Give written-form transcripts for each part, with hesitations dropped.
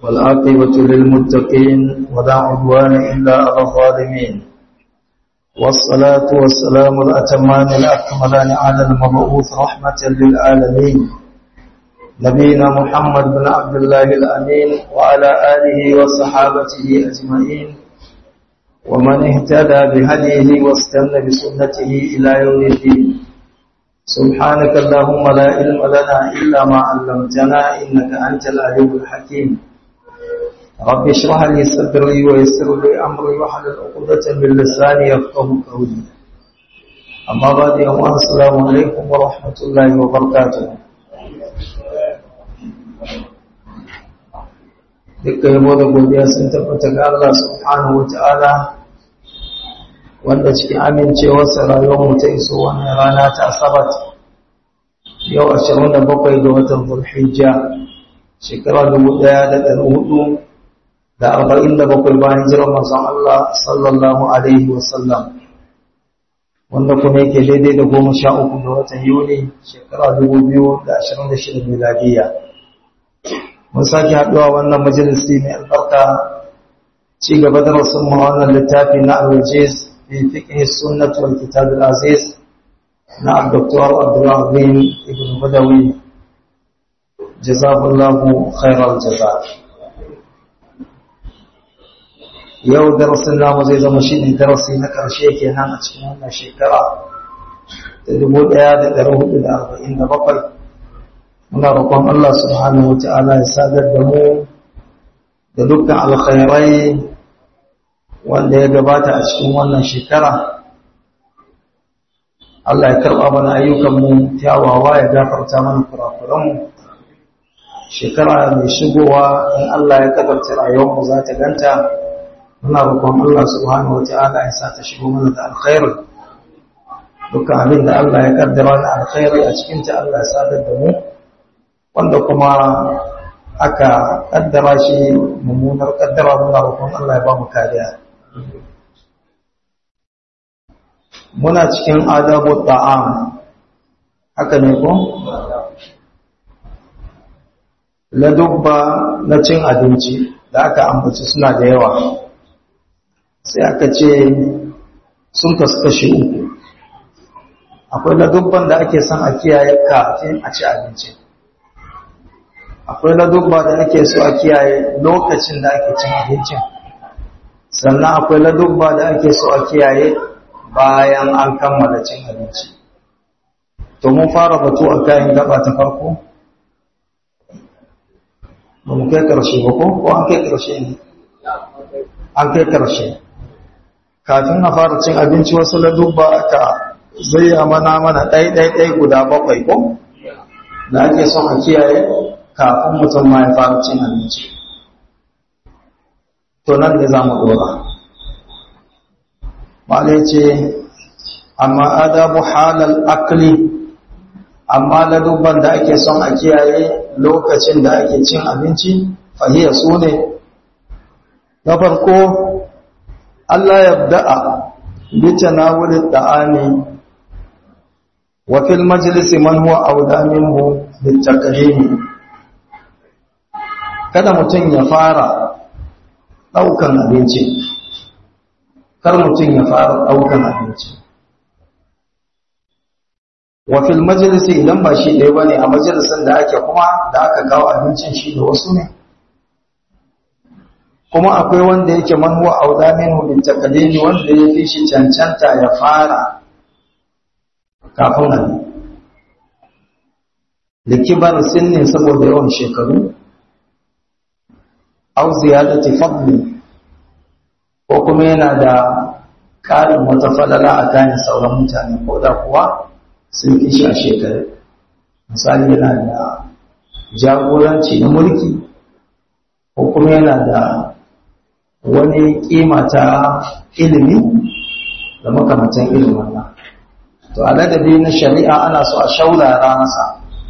والعاقبة للمتقين ولا عدوان إلا على الظالمين والصلاة والسلام الأتمان الأكملان على المبعوث رحمة للعالمين نبينا محمد بن عبد الله الأمين وعلى آله وصحابته أجمعين ومن اهتدى بهديه واستنى بسنته إلى يوم الدين سبحانك اللهم لا علم لنا إلا ما علمتنا إنك أنت العليم الحكيم رب اشرح لي صدري ويسر لي أمري واحلل عقدة من لساني يفقهوا قولي أما بعد السلام عليكم ورحمة الله وبركاته dukkan yabo da godiya sun tabbata ga Allah subhanahu wata'ala wanda cikin amincewarsa rayuwarmu ta iso wannan rana ta Asabar yau 27 ga watan Zulhijja shekara 1447 bayan hijirar manzon Allah sallallahu alaihi wasallam wanda kuma yake daidai da 13 ga watan Yuni shekara 2026 miladiyya mun sake haɗuwa wannan majalisi mai albarka ci gaba da rasul wannan littafi na al-wajiz fi fiqh sunnah wal kitab al-aziz na Dr. Abdulrahman ibn Badawi jazakallahu khairal jazaa yau darasin namu zai zama shine darasi na karshe kenan a cikin wannan shekara ta 1447 muna roƙon Allah subhanahu wata'ala ya sadar da mu da dukkan alkhairai wanda ya gabata a cikin wannan shekara Allah ya karɓa mana ayyukanmu kyawawa ya gafarta mana kurakuranmu shekara mai shigowa in Allah ya kadarta rayuwarmu za ta ganta muna roƙon Allah subhanahu wata'ala ya sa ta shigo mana da alkhairi dukkan abin da Allah ya kaddara na alkhairi a cikinta Allah ya sadar da mu wanda kuma aka kaddara shi mummunar kaddara muna roƙon Allah ya ba mu kariya muna cikin adabu ta'am haka ne ko ladubba na cin abinci da aka ambaci suna da yawa sai aka ce sun kashi uku akwai ladubban da ake son a kiyaye kafin a ci abinci akwai ladubba da ake so a kiyaye lokacin da ake cin abincin sannan akwai ladubba da ake so a kiyaye bayan an kammala cin abinci to mun fara batu a kayan gaba ta farko ba mu kai karshe ba ko an kai karshe ne an kai karshe kafin a fara cin abinci wasu ladubba aka zayya mana ɗai guda 7 ko da ake son a kiyaye kafin mutum ma ya fara cin abinci to nan da za mu dora malai ce amma adabu halal akli amma ladubban da ake son a kiyaye lokacin da ake cin abinci fahiya su ne na farko Allah ya da'a bi tanawul da'ani wa fil majlisi man huwa awda minhu bil taqdimi kada mutum ya fara ɗaukan abinci kar mutum ya fara ɗaukan abinci wa fil majalisi idan ba shi ɗaya bane a majalisin da ake kuma da aka kawo abincin shi da wasu ne kuma akwai wanda yake man huwa auda minhu bil taqdimi wanda ya fi shi cancanta ya fara kafin nan likibar sinnin saboda yawan shekaru au ziyadati fadli ko kuma yana da ƙarin wata falala a kayan sauran mutane ko da kuwa sun fi shi a shekaru misali yana da jagoranci na mulki ko kuma yana da wani kima ta ilimi da makamantan ilimin nan to a ladabi na shari'a ana so a shaurara masa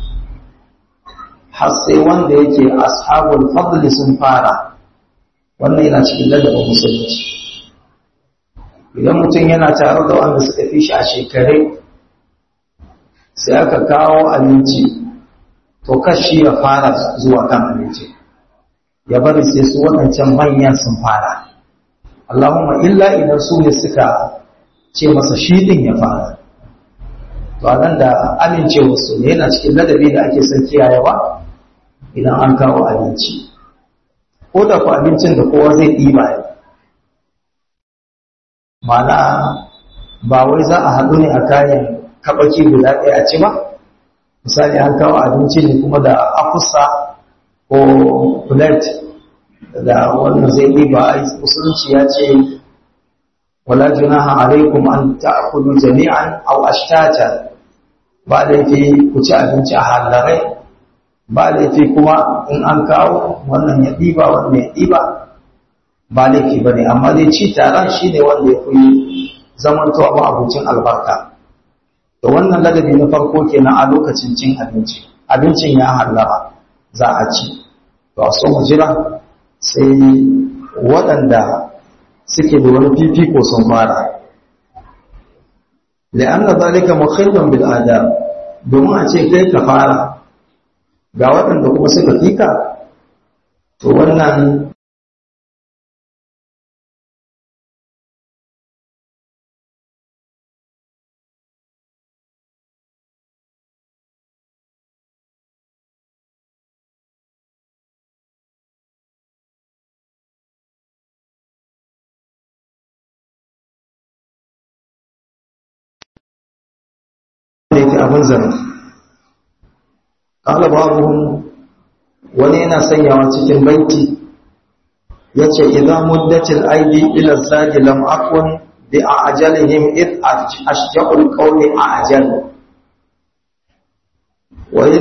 har sai wanda yake ashabul fadli sun fara wannan yana cikin ladabin musulunci idan mutum yana tare da wanda suka fi shi a shekare sai aka kawo abinci to kashi ya fara zuwa kan abinci ya bari sai su waɗancan manyan sun fara. Allahumma illa idan su ne suka ce masa shi din ya fara. To nan da amincewa su ne yana cikin ladabi da ake son kiyayewa idan an kawo abinci. Ko da ku abincin da kowa zai ɗiba ne. Ma'ana ba wai za a haɗu ne a kayan kabaki guda ɗaya a ci ba. Misali an kawo abinci ne kuma da akusa ko plate da wannan zai ɗiba a musulunci ya ce wala junaha alaikum an ta'kulu jami'an aw ashtata, ba laifi ku ci abinci a halarai, ba laifi kuma in an kawo wannan ya ɗiba wannan ya ɗiba, ba laifi ba ne, amma dai ci taron shi ne wanda ya fi zamantowa ba abincin albarka. Da wannan ladabi na farko kenan a lokacin cin abinci, abincin ya hallara za a ci, to a so mu jira sai waɗanda suke da wani fifiko sun fara. La'anna zalika mukhallun bil adab, domin a ce kai ka fara ga waɗanda kuma suka fika, to wannan yake abin zara. Ƙala babuhun wani yana sanyawa cikin baiti ya ce, idan muddatil aidi ila zagi lam akun bi a ajalihim id ashja'ul qawli a ajal. Wai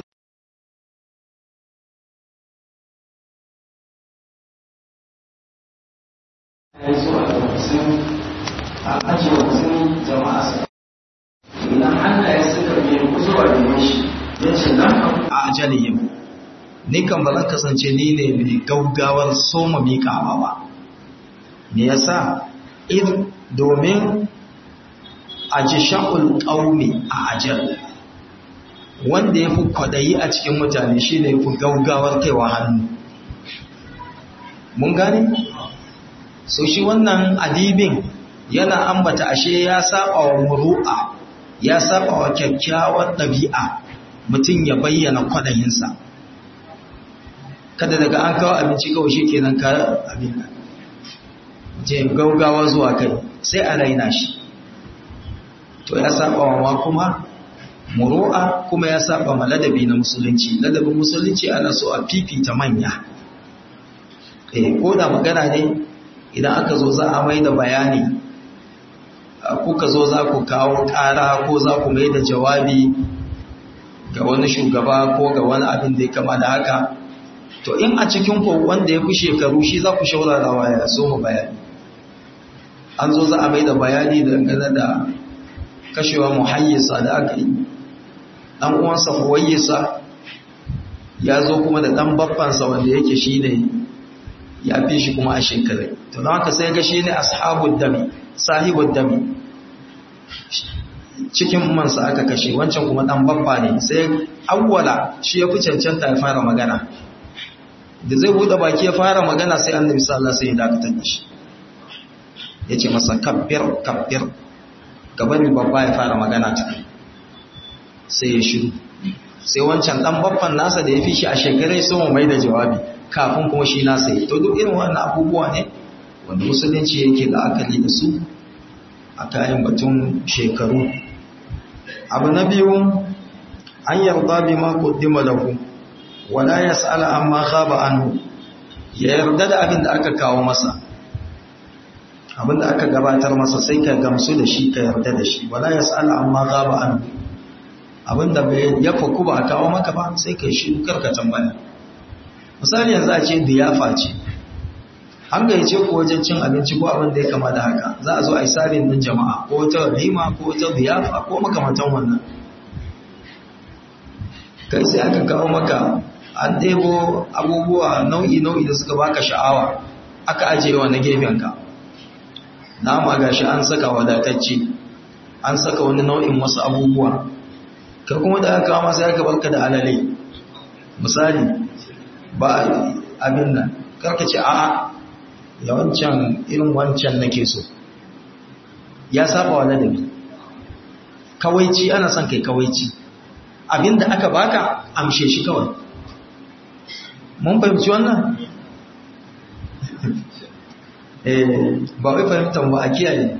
ajalihim, ni kan ba zan kasance ni ne mai gaugawar soma miƙawa ba. Me yasa? Domin ajisha'ul qaumi a ajal, wanda yafi kwadayi a cikin mutane shine yafi gaugawar kaiwa hannu. Mun gane? So shi wannan adibin yana ambata ashe ya saba wa muru'a, ya saba wa kyakkyawar ɗabi'a mutum ya bayyana kwadayinsa. Kada daga an kawo abinci kawai shi kenan ka abin je gaugawa zuwa kai sai a raina shi. To ya saba wa kuma muru'a, kuma ya saba ma ladabi na musulunci. Ladabin musulunci ana so a fifita manya. Ko da magana ne idan aka zo za a mai da bayani, kuka zo za ku kawo ƙara ko za ku mai da jawabi ga wani shugaba ko ga wani abin da ya kama da haka, to in a cikin ku wanda ya fi shekaru shi za ku shaurarawa ya so mu bayani. An zo za a mai da bayani dangane da kashewa muhayyisa da aka yi, ɗan uwansa huwayyisa ya zo kuma da ɗan babbansa wanda yake shi ne ya fi shi kuma a shekaru. To don haka sai ga shi ne ashabud dami, sahibud dami, cikin mansa aka kashe, wancan kuma dan babba ne. Sai awwala shi ya fi cancanta ya fara magana, da zai bude baki ya fara magana sai annabi sallallahu alaihi wasallam sai ya dakatar da shi, yace masa kabbir kabbir, gaban babba ya fara magana ta, sai ya shiru. Sai wancan dan babban nasa da ya fi shi a shekarai sai mu mai da jawabi kafin kuma shi nasa yi. To duk irin wannan abubuwa ne wanda musulunci yake la'akari da su a kayan batun shekaru. Abu na biyu, an yarda bi ma qaddima lahu wala yas'ala amma khaba anhu, ya yarda da abin da aka kawo masa, abin da aka gabatar masa sai ka gamsu da shi, ka yarda da shi. Wala yas'ala amma khaba anhu, abin da ya faku ba a kawo maka ba sai ka shi karka tambaya. Misali yanzu a ce diyafa ce, an gayyace ku wajen cin abinci ko abin da ya kama da haka, za a zo a yi sabin din jama'a ko wata rima ko wata ziyafa ko makamantan wannan. Kai sai aka kawo maka an ɗebo abubuwa nau'i-nau'i da suka baka sha'awa, aka ajiye wa na gefenka. Nama gashi an saka wadatacce, an saka wani nau'in wasu abubuwa, kai kuma da aka kawo masa ya barka da alale misali, ba abin nan karka ce a'a ya wancan irin wancan nake so, ya saba wa ladabi. Kawaici ana son kai kawaici, abinda aka baka amshe shi kawai. Mun fahimci wannan? Ba wai fahimtar ba a kiyaye.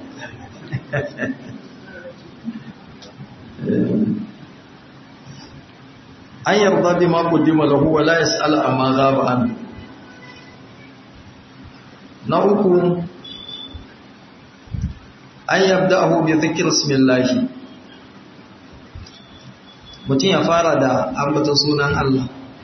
An yarda bi ma qaddima lahu wa la yas'al amma ghaba an. Na uku, an yabda'ahu bi dhikri ismillah. Mutum ya fara da ambata sunan Allah.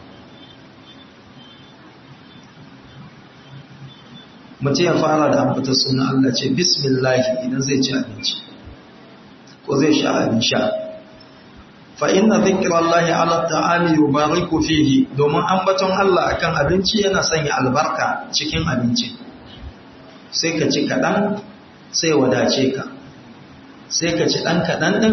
Mutum ya fara da ambata sunan Allah, ce bismillah idan zai ci abinci ko zai sha abin sha. Fa inna dhikrallahi ala ta'ami yubariku fihi, domin ambaton Allah akan abinci yana sanya albarka cikin abinci. Sai ka ci kaɗan sai wadace ka, sai ka ci ɗan kaɗan ɗin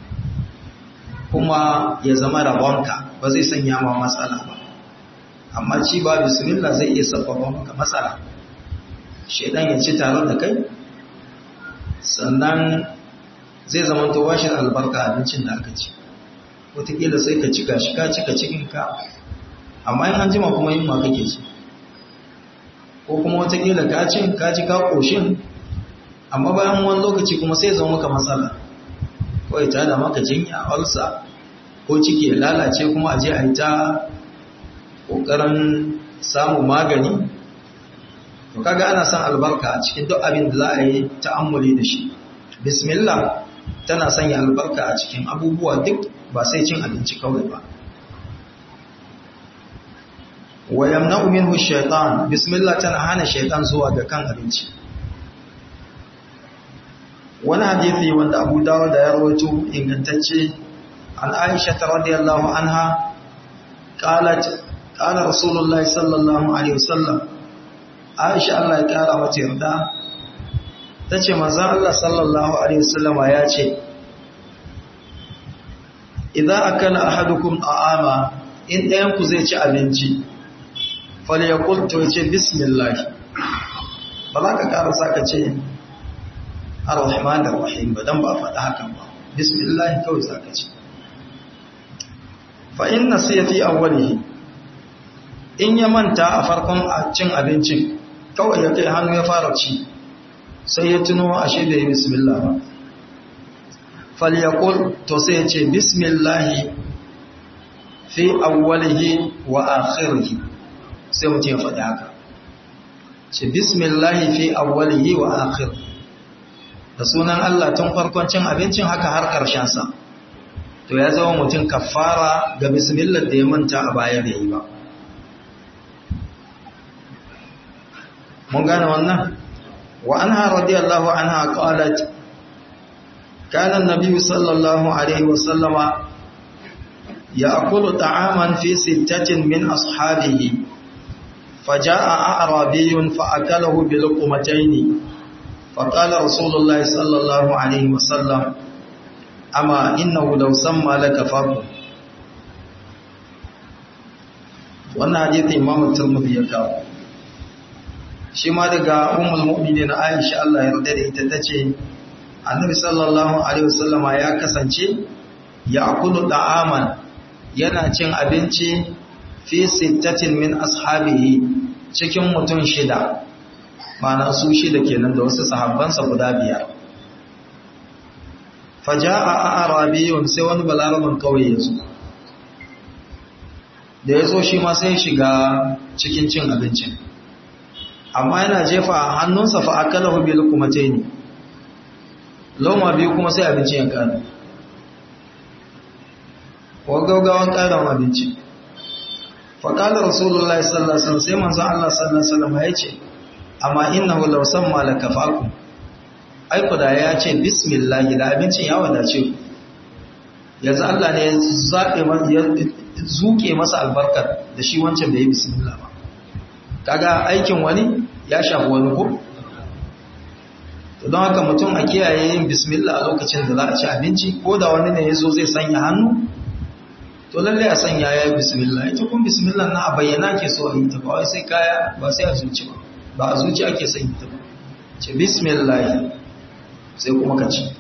kuma ya zama rabonka, ba zai sanya ma matsala ba. Amma ci ba bismillah zai iya sabbaba maka matsala. Shaidan ya ci tare da kai, sannan zai zama to washin albarka abincin da aka ci. Wataƙila sai ka cika shi, ka cika cikinka, amma in an jima kuma yin ma kake ci. Ko kuma wataƙila ka ci ka ƙoshin, amma bayan wani lokaci kuma sai zama maka matsala. Kawai ta da maka jinya, ulcer, ko ciki ya lalace kuma a je a yi ta ƙoƙarin samun magani. To kaga ana son albarka a cikin duk abin da za a yi ta'ammuli da shi. Bismillah tana sanya albarka a cikin abubuwa duk, ba sai cin abinci kawai ba. Wa yamna'u minhu shaytan, bismillah tana hana shaytan zuwa ga kan abinci. Wani hadisi wanda Abu Dawud ya rawaito ingantacce, an Aisha radiyallahu anha qalat qala Rasulullahi sallallahu alaihi wasallam. Aisha Allah ya kara mata yarda tace manzon Allah sallallahu alaihi wasallam ya ce, idza akala ahadukum ta'ama, in ɗayan ku zai ci abinci, falyaqul, to yace bismillah. Ba za ka ƙara saka ce ar-rahman ar-rahim ba, dan ba faɗa hakan ba. Bismillah kawai zaka ce. Fa in nasiya fi awwalihi, in ya manta a farkon cin abincin, kawai ya kai hannu ya fara ci, sai ya tuno ashe da yi bismillah ba, falyaqul, to sai ya ce bismillah fi awwalihi wa akhirihi. Sai mutum ya faɗi haka, ce bismillah fi awwalihi wa akhirihi, da sunan Allah tun farkon cin abincin haka har ƙarshen sa. To ya zama mutum kafara ga bismillah da ya manta a baya da yi ba. Mun gane wannan? Wa anha radiyallahu anha qalat kana an-nabiy sallallahu alaihi wasallama ya'kulu ta'aman fi sittatin min ashabihi, faja'a a'rabiyyun fa'akalahu bi luqmatayn, faqala rasulullah sallallahu alaihi wasallam amma innahu law samma lakafakum. Wannan hadisi Imam Tirmidhi ya kawo shi ma daga ummul mu'minin Aisha Allah ya yarda da ita, tace Annabi sallallahu alaihi wasallama ya kasance ya akulu da'aman, yana cin abinci fi sittatin min ashabihi, cikin mutum shida, ma'ana su shida kenan da wasu sahabbansa guda biyar. Faja'a a'rabiyun, sai wani balaraban kauye ya zo. Da ya zo shi ma sai shiga cikin cin abincin, amma yana jefa hannunsa fa akalahu bil luqmatayn, loma biyu kuma sai abincin ya kare. Wa gaugawan karan abinci. Fa qala rasulullahi sallallahu alaihi wasallam, sai manzon Allah sallallahu alaihi wasallam ya ce, amma innahu law samma lakafakum, ai ku da ya ce bismillah da abincin ya wadace ku. Yanzu Allah ne ya zabe ya zuke masa albarkar da shi wancan bai yi bismillah ba. Kaga aikin wani ya shafi wani ko? Don haka mutum a kiyaye yin bismillah a lokacin da za a ci abinci, ko da wani ne ya zo zai sanya hannu, to lalle a sanya ya yi bismillah. Ita kun bismillah na a bayyana ke so a yi ta, ba wai sai kaya ba sai a zuci ba, ba a zuci ake son yi ta ba. Ce bismillah sai kuma ka ci.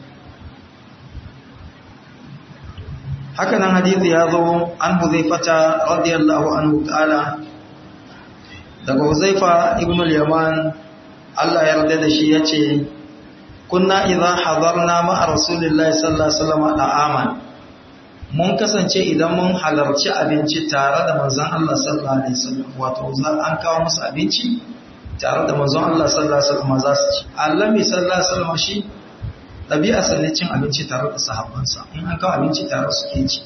Haka nan hadithi ya zo an Huzaifata radiyallahu anhu ta'ala, daga Huzaifa ibn al-Yaman Allah ya yarda da shi yace kunna idza hadarna ma'a rasulillahi sallallahu alaihi wasallam da'aman, mun kasance idan mun halarci abinci tare da manzon Allah sallallahu alaihi wasallam, wato an kawo musu abinci tare da manzon Allah sallallahu alaihi wasallam za su ci. Annabi sallallahu alaihi wasallam shi ɗabi'a sanne cin abinci tare da sahabbansa, in an kawo abinci tare suke ci.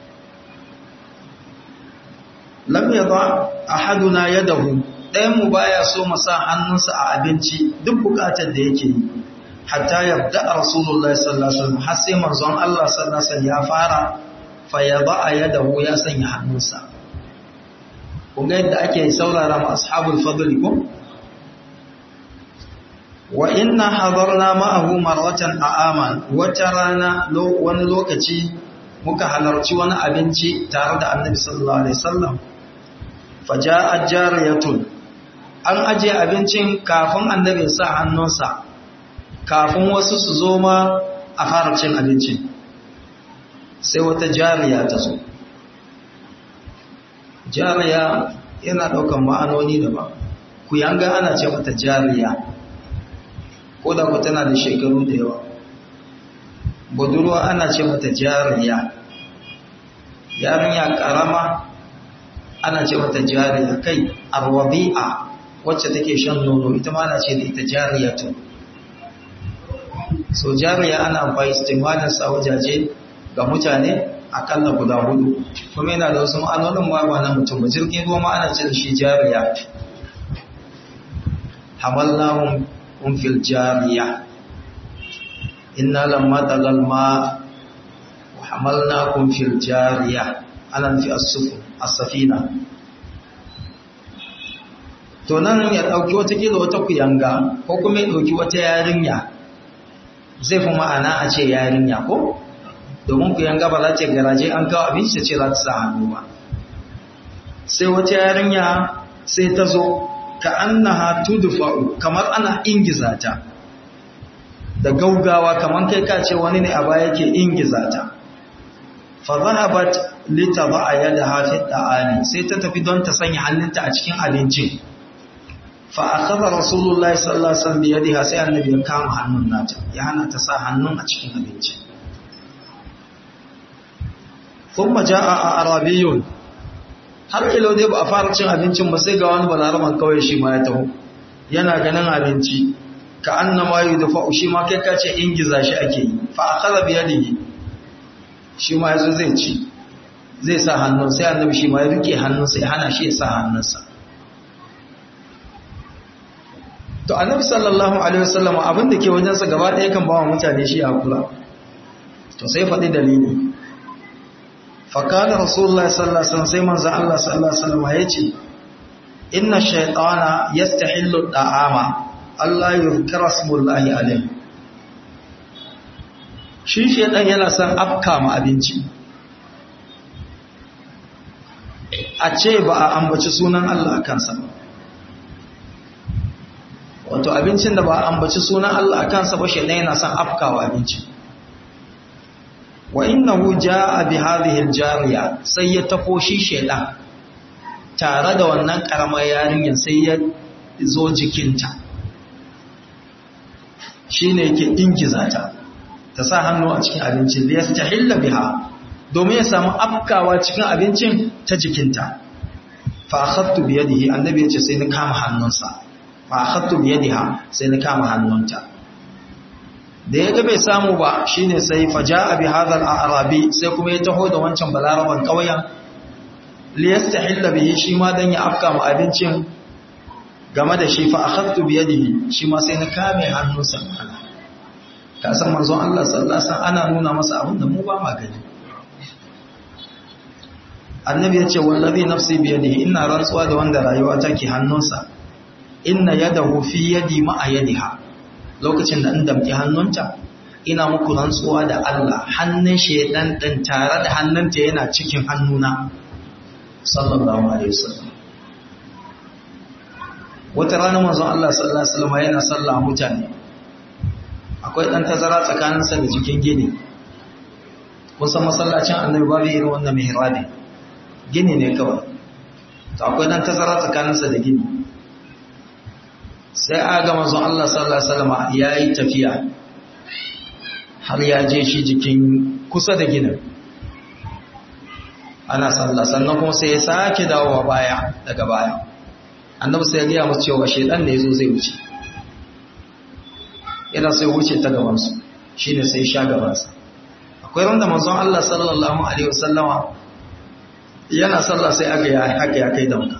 Lam yadha ahaduna yadahu, ɗayan mu baya so mu sa hannunsa a abinci duk bukatar da yake yi, hatta yabda rasulullahi sallallahu alaihi wasallam, har sai manzon Allah sallallahu alaihi wasallam ya fara fa yadha yadahu, ya sanya hannunsa. Kun ga yadda ake saurara ma ashabul fadl ko wa inna hadarna ma'ahu marratan a'aman, wata rana wani lokaci muka halarci wani abinci tare da annabi sallallahu alaihi wasallam. Faja'at jariyatun, an aje abincin kafin annabi ya sa hannunsa, kafin wasu su zo ma a fara cin abincin, sai wata jariya ta zo. Jariya yana daukan ma'anoni daban, ku yanga ana ce mata jariya ko da ku tana da shekaru da yawa. Budurwa ana ce mata jariya, yarinya karama ana ce mata jariya, kai arwabi'a wacce take shan nono ita ma ana ce da ita jariyatu. So jariya ana amfani istimalin sa wajaje ga mutane akalla guda 4, kuma yana da wasu ma'anonin ma ba na mutum ba. Jirgin ruwa ma ana ce da shi jariya. Hamallahum fil jariya inna lamma tagal ma wa hamalnakum fil jariya, anan fi as-safina. To nan ya dauki wata kila wata kuyanga ko kuma ya dauki wata yarinya, zai fi ma'ana a ce yarinya ko, domin kuyanga ba za ta garaje an kawo abinci ce za ta sa hannu ba. Sai wata yarinya sai ta zo ka annaha tudfa'u, kamar ana ingiza ta da gaugawa, kamar kai ka ce wani ne a baya yake ingiza ta. Fa zahabat litaba yadaha fi ta'ani, sai ta tafi don ta sanya hannunta a cikin abincin. Fa akhadha rasulullahi sallallahu alaihi wasallam bi yadiha, sai annabi ya kama hannun nata, ya hana ta sa hannun a cikin abincin. Thumma jaa arabiyyun, har ilo dai ba a fara cin abincin ba sai ga wani balaraman kawai shi ma ya taho, yana ganin abinci ka annama yudfa, shi ma kai kace ingiza shi ake yi. Fa akhadha bi yadihi, shi ma yazo zai ci, zai sa hannun, sai annabi shi ma ya rike hannunsa ya hana shi ya sa hannunsa. To annabi sallallahu alaihi wasallam abin da ke wajensa gaba ɗaya kan bawa mutane shi a kula. To sai faɗi dalili. Fakala Rasulullah sallallahu alaihi wasallam, sai manzo Allah sallallahu alaihi wasallam yace inna shaytana yastahillu da'ama Allah yuzkara smullahi alaihi. Shi shaytan yana son afka ma abinci, a ce ba a ambaci sunan Allah kansa ba. Wato abincin da ba a ambaci sunan Allah kansa ba, shaytan yana son afkawa abinci. Wa innahu jaa bi hadhihi al-jariya, sai ya tafo shi shedan tare da wannan karamar yarinyar, sai ya zo jikinta, shine yake ingiza ta ta sa hannu a cikin abincin, da yastahilla biha, domin ya samu afkawa cikin abincin ta jikinta. Fa akhadtu bi yadihi, annabi yace sai na kama hannunsa. Fa akhadtu bi yadiha, sai na kama hannunta. Da ya ga bai samu ba, shine sai faja'a bi hadha al-arabi, sai kuma ya taho da wancan balaraban kauyen, li yastahilla bihi, shi ma dan ya afka mu abincin game da shi. Fa akhadtu bi yadihi, shi ma sai na kame hannunsa. Ka san manzon Allah sallallahu alaihi wasallam ana nuna masa abin da mu ba ma gani. Annabi ya ce wallazi nafsi bi yadihi, ina rantsuwa da wanda rayuwa take hannunsa, inna yadahu fi yadi ma'a yadiha, lokacin da in damki hannunta ina muku rantsuwa da Allah hannun shaidan din tare da hannunta yana cikin hannuna sallallahu alaihi wasallam. Wata rana manzon Allah sallallahu alaihi wasallam yana sallah mutane, akwai dan tazara tsakaninsa da jikin gini. Kun san masallacin annabi babu irin wannan mihrabi, gini ne kawai, to akwai dan tazara tsakaninsa da gini. Sai aga manzon Allah sallallahu alaihi wasallam yayi tafiya har ya je shi jikin kusa da ginin ana sallah, sannan kuma sai ya sake dawowa baya daga baya. Annabi sai ya gaya musu cewa shedan ne yazo zai wuce, yana sai wuce ta gaban su, shine sai ya sha gaban sa. Akwai wanda manzon Allah sallallahu alaihi wasallama yana sallah sai aga ya haka ya kai danka,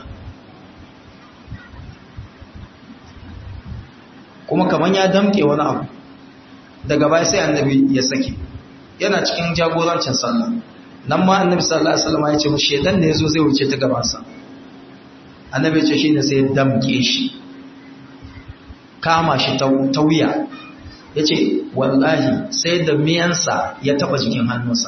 kuma kaman ya damke wani abu, daga baya sai annabi ya sake, yana cikin jagorancin sallah. Nan ma annabi sallallahu alaihi wasallama ya ce mu shedan ne yazo zai wuce ta gaban sa. Annabi ce shine sai ya damke shi, kama shi ta wuya, yace wallahi sai da miyansa ya taba jikin hannunsa.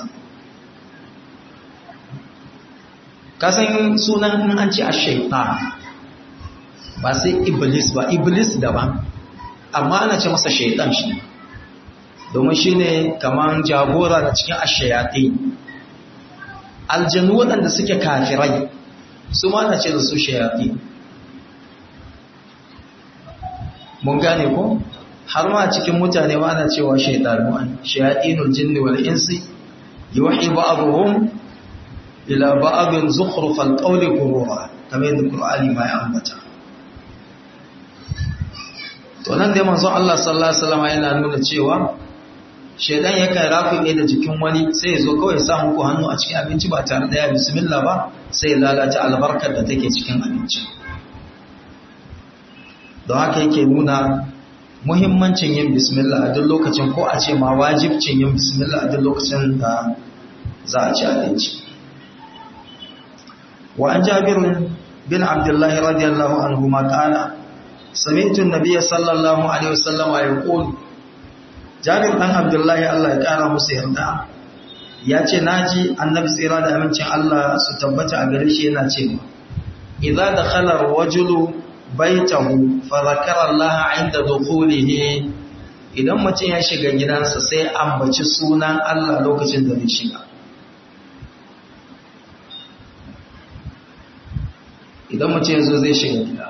Kasan sunan in an ce ash-shaytan ba sai iblis ba, iblis daban, amma ana ce masa shaytan shi domin shine kaman jagora da cikin ash-shayatin. Aljannu waɗanda suke kafirai su ma na ce da su shayafi. Mun gane ko? Har ma cikin mutane ma na cewa shaitanu an shayatinul jinni wal insi yuhi ba'dhum ila ba'dhin zukhrufal qawli ghurura, kamar yadda Qur'ani ma ya ambata. To nan dai manzon Allah sallallahu alaihi wasallam yana nuna cewa shaitan yakan rafi da jikin wani sai ya zo kawai ya sa muku hannu a cikin abinci ba tare da ya bismillah ba, sai ya lalata albarkar da take cikin abinci. Don haka yake nuna muhimmancin yin bismillah a duk lokacin, ko a ce ma wajibcin yin bismillah a duk lokacin da za a ci abinci. Wa an Jabir bin Abdullah radiyallahu anhu ma qala sami'tu an-nabiy sallallahu alaihi wasallam yaqul, Jabir dan Abdullahi Allah ya kara musu yarda ya ce naji annabi tsira da amincin Allah su tabbata a gare shi yana cewa idza dakhala ar-rajulu baytahu fa zakara Allah 'inda dukhulihi, idan mutum ya shiga gidansa sai ambaci sunan Allah lokacin da zai shiga. Idan mutum yazo zai shiga gida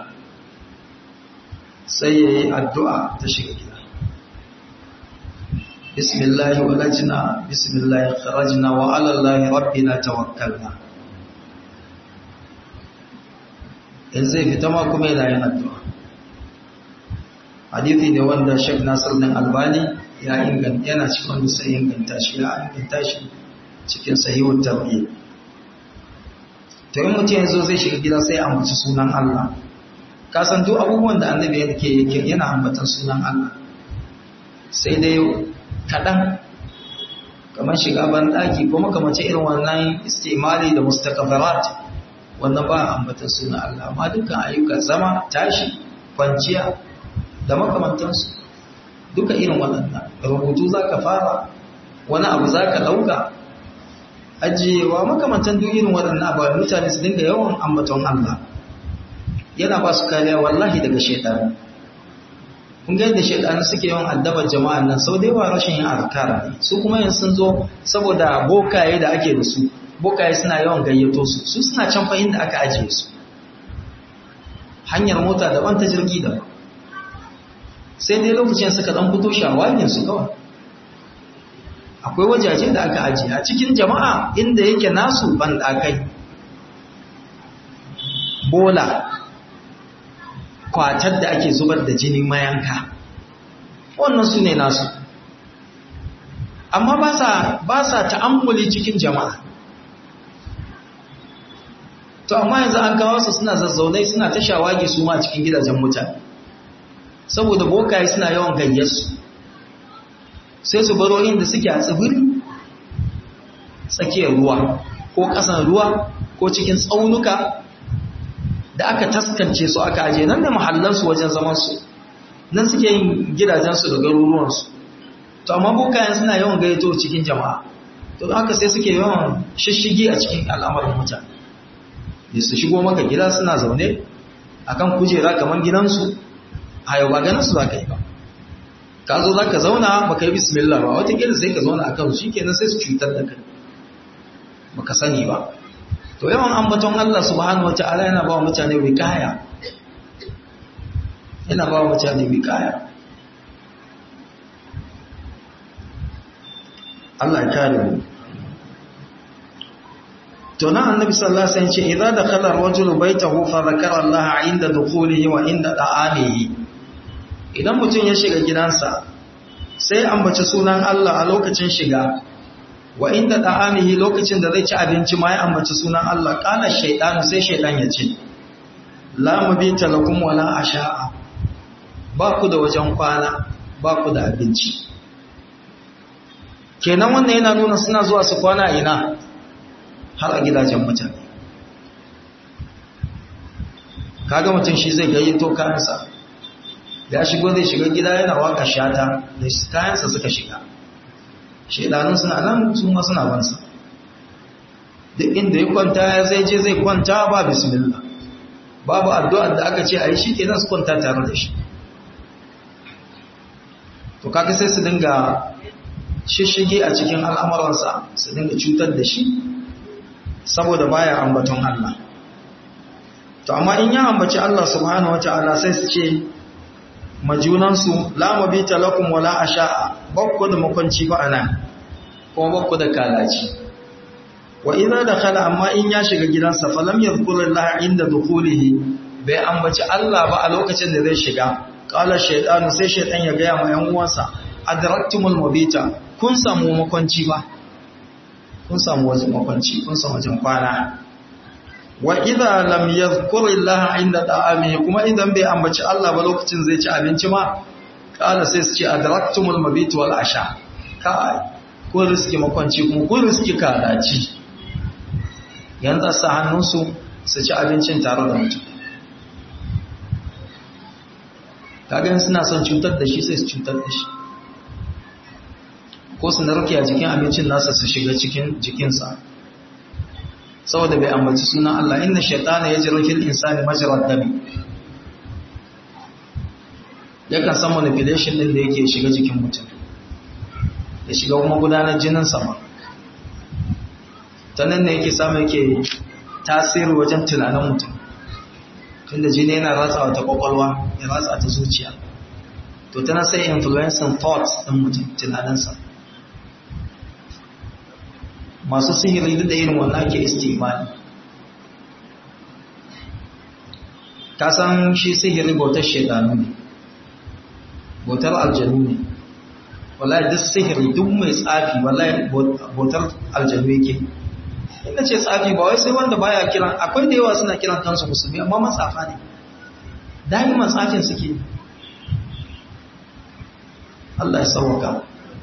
sai yayi addu'a ta shiga gida. Bismillah walajna, bismillah kharajna, wa ala Allah rabbina tawakkalna. In zai fita ma kuma yana yin addu'a. Hadithi ne wanda Sheikh Nasir bin Albani ya inganta, yana cikin wanda sai inganta shi, ya inganta shi cikin sahihut tarhib. To in mutum yanzu zai shiga gida sai ambaci sunan Allah. Ka san duk abubuwan da annabi yake yana ambatan sunan Allah. Sai dai kaɗan, kamar shiga banɗaki ko makamace irin wannan istimali da mustaqbarat, wannan ba ambatan sunan Allah. Amma dukkan ayyukan zama, tashi, kwanciya da makamantansu duka irin waɗannan. Rubutu zaka fara, wani abu zaka ɗauka, ajiyewa, makamantan duk irin waɗannan ba mutane su dinga yawan ambaton Allah, yana ba su kariya wallahi daga shaytan. Kun ga yadda shaytan suke yawan addabar jama'an nan, sau da yawa rashin yin azkar. Su kuma yin sun zo saboda bokaye da ake da su, bokaye suna yawan gayyato su, su suna can fahim da aka ajiye su, hanyar mota daban ta jirgi daban. Sai dai lokacin suka dan fito shawagin su kawai. Akwai wajaje da aka ajiye a cikin jama'a inda yake nasu bandakai, bola, kwatar da ake zubar da jinin mayanka, wannan su ne nasu. Amma ba sa ta'ammuli cikin jama'a. To amma yanzu an kawo su suna zazzaunai suna ta shawagi su ma cikin gidajen mutane, saboda bokaye suna yawan gayyarsu. Sai su baro inda suke a tsibiri, tsakiyar ruwa ko ƙasan ruwa ko cikin tsaunuka da aka taskance su aka aje, nan da mahallansu wajen zamansu, nan suke yin gidajensu da garuruwansu. to amma bokayen suna yawan gayyato cikin jama'a to haka sai suke yawan shishigi a cikin al'amarin mutane da su shigo maka gida suna zaune akan kujera kamar gidansu a yau ba ganin su za ka yi ba ka zo za ka zauna ba ka yi bismillah ba watakila sai ka zauna a kan shi kenan sai su cutar da kai ba ka sani ba to yawan ambaton Allah subhanahu wa ta'ala yana ba wa mutane wikaya yana ba wa mutane wikaya Allah ya kare mu to nan annabi sallallahu alaihi wasallam ce idza dakhala ar-rajulu baytahu fa dhakara Allah 'inda dukhulihi wa 'inda da'amihi idan mutum ya shiga gidansa sai ambaci sunan Allah a lokacin shiga wa inda da'amihi lokacin da zai ci abinci ma ya ambaci sunan Allah kana shaytanu sai shaytan ya ce la mabita lakum wala asha'a ba ku da wajen kwana ba ku da abinci kenan wannan yana nuna suna zuwa su kwana ina har a gidajen mutane kaga mutum shi zai gayyato kayansa ya shigo zai shiga gida yana waka shata da kayansa suka shiga shedanun suna nan su ma suna bansa duk inda ya kwanta ya zai je zai kwanta ba bismillah babu addu'ar da aka ce a yi shi kenan su kwanta tare da shi to kaga sai su dinga shishige a cikin al'amuransa su dinga cutar da shi saboda baya ambaton Allah to amma in ya ambaci Allah subhanahu wata'ala sai su ce majunansu la mabita lakum wala asha'a bakku da makwanci ba anan kuma bakku da kalaci wa idza dakhala amma in ya shiga gidansa falam yadhkurullaha inda dukhulihi bai ambaci Allah ba a lokacin da zai shiga qala shaytanu sai shaytan ya ga ma yan uwansa adraktumul mabita kun samu makwanci ba kun samu wajen makwanci kun samu wajen kwana wa idza lam yadhkurillaha inda ta'amihi kuma idan bai ambaci Allah ba lokacin zai ci abinci ma kala sai su ce adraktumul mabit wal asha kai ko riski makwanci kuma ko riski kalaci yanzu sa hannunsu su ci abincin tare da mutum kaga suna son cutar da shi sai su cutar da shi ko su narke a jikin abincin nasa su shiga cikin jikinsa saboda bai ambaci sunan Allah inna shaytana yajri fil insani majra dami yakan san manipulation din da yake shiga jikin mutum ya shiga kuma gudanar jinin sama ta nan ne yake samu yake tasiri wajen tunanin mutum tunda jini yana ratsawa ta kwakwalwa ya ratsa ta zuciya to tana sai influencing thoughts din mutum tunaninsa masu sihiri da irin wannan ke istimali ka san shi sihiri bautar shedanu ne bautar aljanu ne wallahi duk sihiri duk mai tsafi wallahi bautar aljanu yake ina ce tsafi ba wai sai wanda baya kiran akwai da yawa suna kiran kansu musulmi amma matsafa ne daiman tsafin suke Allah ya sauka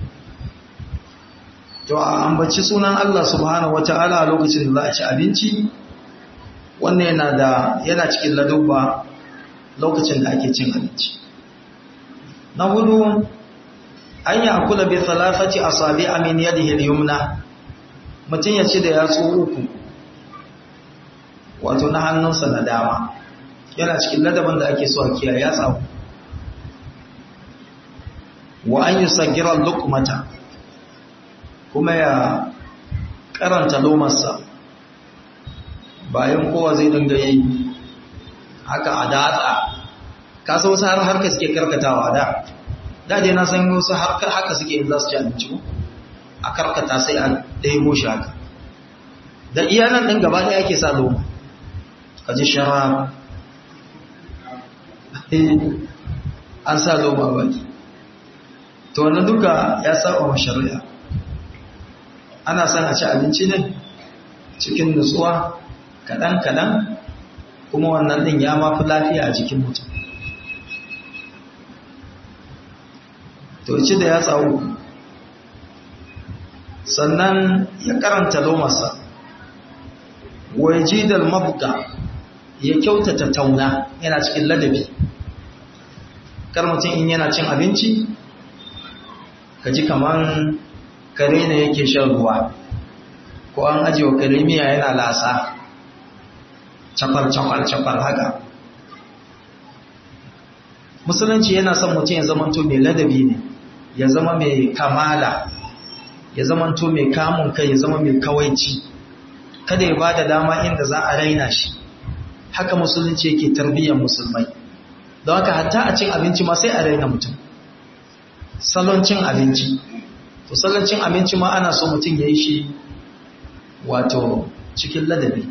to a ambaci sunan Allah subhanahu wataala a lokacin da za a ci abinci wannan yana cikin ladubba lokacin da ake cin abinci na hudu an yi akula bi thalathati asabi'a min yadihi al-yumna mutum ya ci da yatsu uku wato na hannunsa na dama yana cikin ladabin da ake so a kiyaye yatsa wa an yusaggira al-luqmata kuma ya karanta lomarsa bayan kowa zai dinga yi haka a datsa kasa wasu har harka suke karkatawa da dai na san wasu haka suke yin za su ci abinci a karkata sai a ɗaya shi haka da iyanan ɗin gaba ɗaya ake sa loma ka ji shara an sa loma baki to wani duka ya saba wa shari'a ana son a ci abinci ne cikin nutsuwa kaɗan-kaɗan kuma wannan ɗin ya mafi lafiya a jikin mutum to ci da ya tsawo sannan ya karanta lomarsa waje da mabuka ya kyautata tauna yana cikin ladabi kar mutum in yana cin abinci ka ji kaman kare ne yake shan ruwa ko an ajiye kare miya yana lasa cakwar haka. Musulunci yana son mutum ya zamanto mai ladabi ne, ya zama mai kamala, ya zamanto mai kamun kai, ya zama mai kawaici, kada ya bada dama inda za a raina shi. Haka musulunci yake tarbiyyar musulmai. Don haka hatta a cin abinci ma sai a raina mutum. Salon cin abinci, to salon cin abinci ma ana so mutum ya yi shi wato cikin ladabi.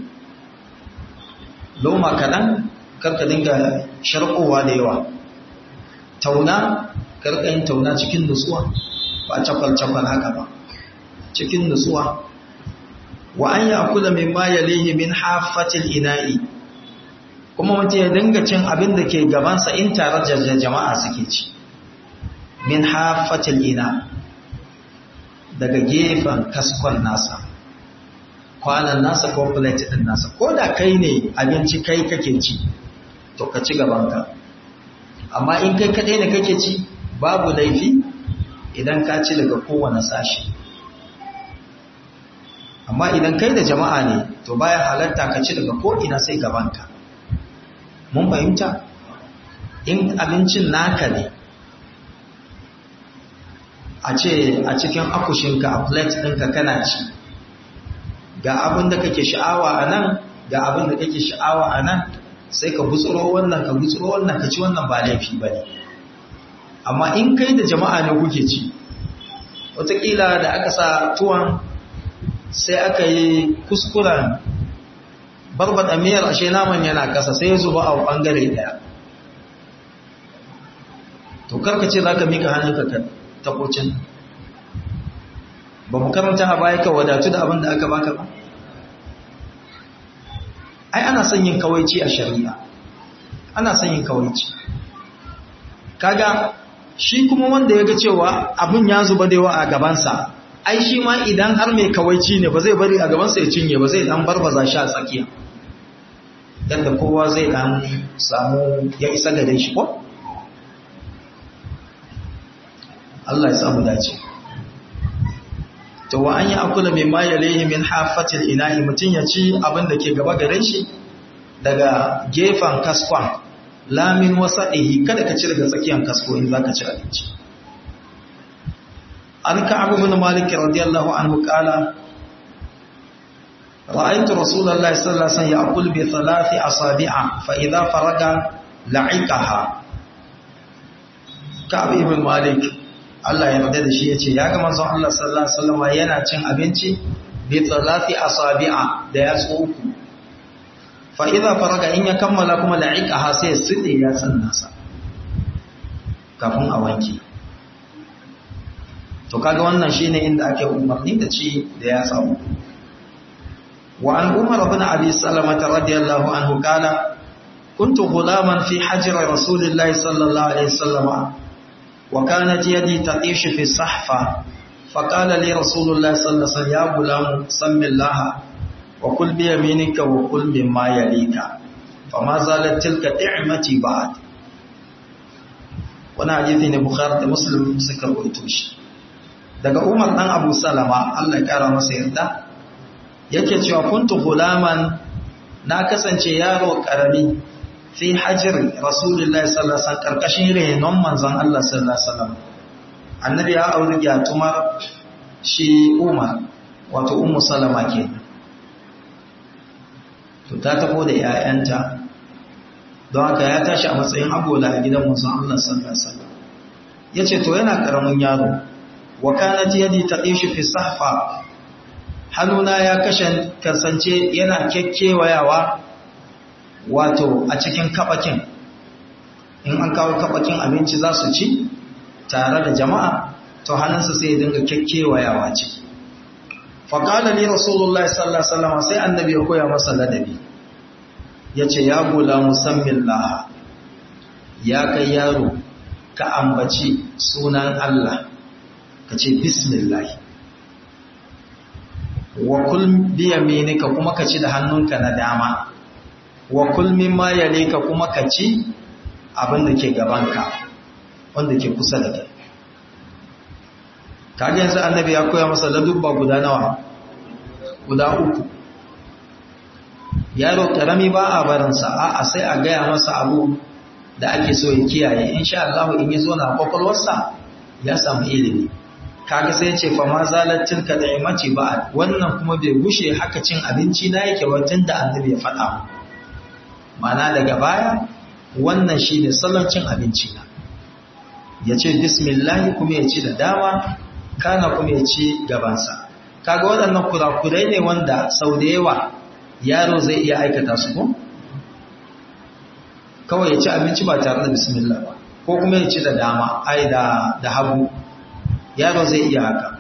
Loma kaɗan karka dinga sharkowa da yawa, tauna karka yin tauna cikin nutsuwa, ba cakwal haka ba, cikin nutsuwa. Wa an yi akula min ma yalihi min hafatil ina'i, kuma mutum ya dinga cin abin da ke gabansa in tare da jama'a suke ci. Min hafatil ina, daga gefen kaskon nasa, kwanan nasa ko plate din nasa, ko da kai ne abinci kai kake ci to ka ci gabanka. Amma in kai kadai ne kake ci babu laifi idan ka ci daga kowane sashi. Amma idan kai da jama'a ne to baya halarta ka ci daga ko ina sai gabanka. Mun fahimta? In abincin naka ne a ce a cikin akushinka a plate ɗinka kana ci, ga abin da kake sha'awa a nan, ga abin da kake sha'awa a nan, sai ka gutsuro wannan ka ci wannan ba laifi ba ne. Amma in kai da jama'a ne kuke ci, wataƙila da aka sa tuwon sai aka yi kuskuren barbaɗa miyar ashe naman yana ƙasa sai ya zuba a ɓangare ɗaya. To karka ce za ka mika hannunka ka takocin. Ba mu karanta a baya ka wadatu da abin da aka baka ba? Ai ana son yin kawaici a shari'a, ana son yin kawaici. Kaga shi kuma wanda ya ga cewa abin ya zuba da yawa a gabansa, ai shi ma idan har mai kawaici ne ba zai bari a gabansa ya cinye ba, zai dan barbaza shi a tsakiya, yadda kowa zai dan samu ya isa gare shi ko? Allah ya samu dace. To wa an yi akula mai ma yalihi min hafatil ina'i, mutum ya ci abin da ke gaba gare shi daga gefen kaskon, lamin wasa'ihi, kada ka ci daga tsakiyar kasko in za ka ci abinci. An Ka'ab ibn Malik radiyallahu anhu qala ra'aytu Rasulullahi sallallahu alaihi wasallam ya'kul bi thalathi asabi'a fa idha faraga la'iqaha. Ka'ab ibn Malik Allah ya yarda da shi yace ya ga manzon Allah sallallahu alaihi wasallam yana cin abinci bi thalathi asabi'a da yatsu uku. Fa idza faraga in ya kammala kuma la'iqaha sai ya side ya nasa kafin a wanke. To kaga wannan shine inda ake umarni da ci da yatsa uku. Wa an Umar ibn Abi Salamah radiyallahu anhu qala kuntu ghulaman fi hajr Rasulillahi sallallahu alaihi wasallam وكانت يدي تطيش في الصحفة فقال لي رسول الله صلى الله عليه وسلم يا غلام سم الله وكل بيمينك وكل مما يليك فما زالت تلك نعمتي بعد. وانا حديث البخاري ومسلم suka rawaito shi daga Umar dan Abu Salama Allah ya kara masa yarda yake cewa kuntu gulaman, na kasance yaro karami fi hajjir Rasulullahi sallallahu alaihi wasallam, karkashin renon manzon Allah sallallahu alaihi wasallam. Annabi ya auri yatumar shi Umar, wato Ummu Salama ke. To ta tafo da 'ya'yanta, don haka ya tashi a matsayin agola a gidan manzon Allah sallallahu alaihi wasallam. Yace to yana karamin yaro, wa kanat yadi taqishu fi sahfa, hannuna ya kasance yana kekkewayawa wato a cikin kabakin. In an kawo kabakin abinci za su ci tare da jama'a, to hannunsa sai ya dinga kekkewayawa ciki. Faƙala ni Rasulullahi sallallahu alaihi wasallam, sai annabi ya koya masa ladabi, yace ya gula musammin laha, ya kai yaro ka ambaci sunan Allah, ka ce bismillah, wa kul bi yaminika, kuma ka ci da hannunka na dama, wa kul mimma yalika, kuma ka ci abin da ke gabanka wanda ke kusa da kai. kaga yanzu annabi ya koya masa ladubba guda nawa? Guda 3. yaro karami ba a barinsa, a'a sai a gaya masa abu da ake so ya kiyaye, insha Allah in yi zo na kwakwalwarsa ya samu ilimi. Kaga sai ce fa ma zalat tilka da'imati ba, wannan kuma bai gushe haka cin abinci na yake wajen da annabi ya faɗa. Mana daga baya wannan shine salon cin abinci na, ya ce bismillah kuma ya ci da dama, kana kuma ya ci gabansa. Kaga waɗannan kurakurai ne wanda sau da yawa yaro zai iya aikata su ko? Kawai ya ci abinci ba tare da bismillah ba, ko kuma ya ci da dama, ai da hagu, yaro zai iya haka.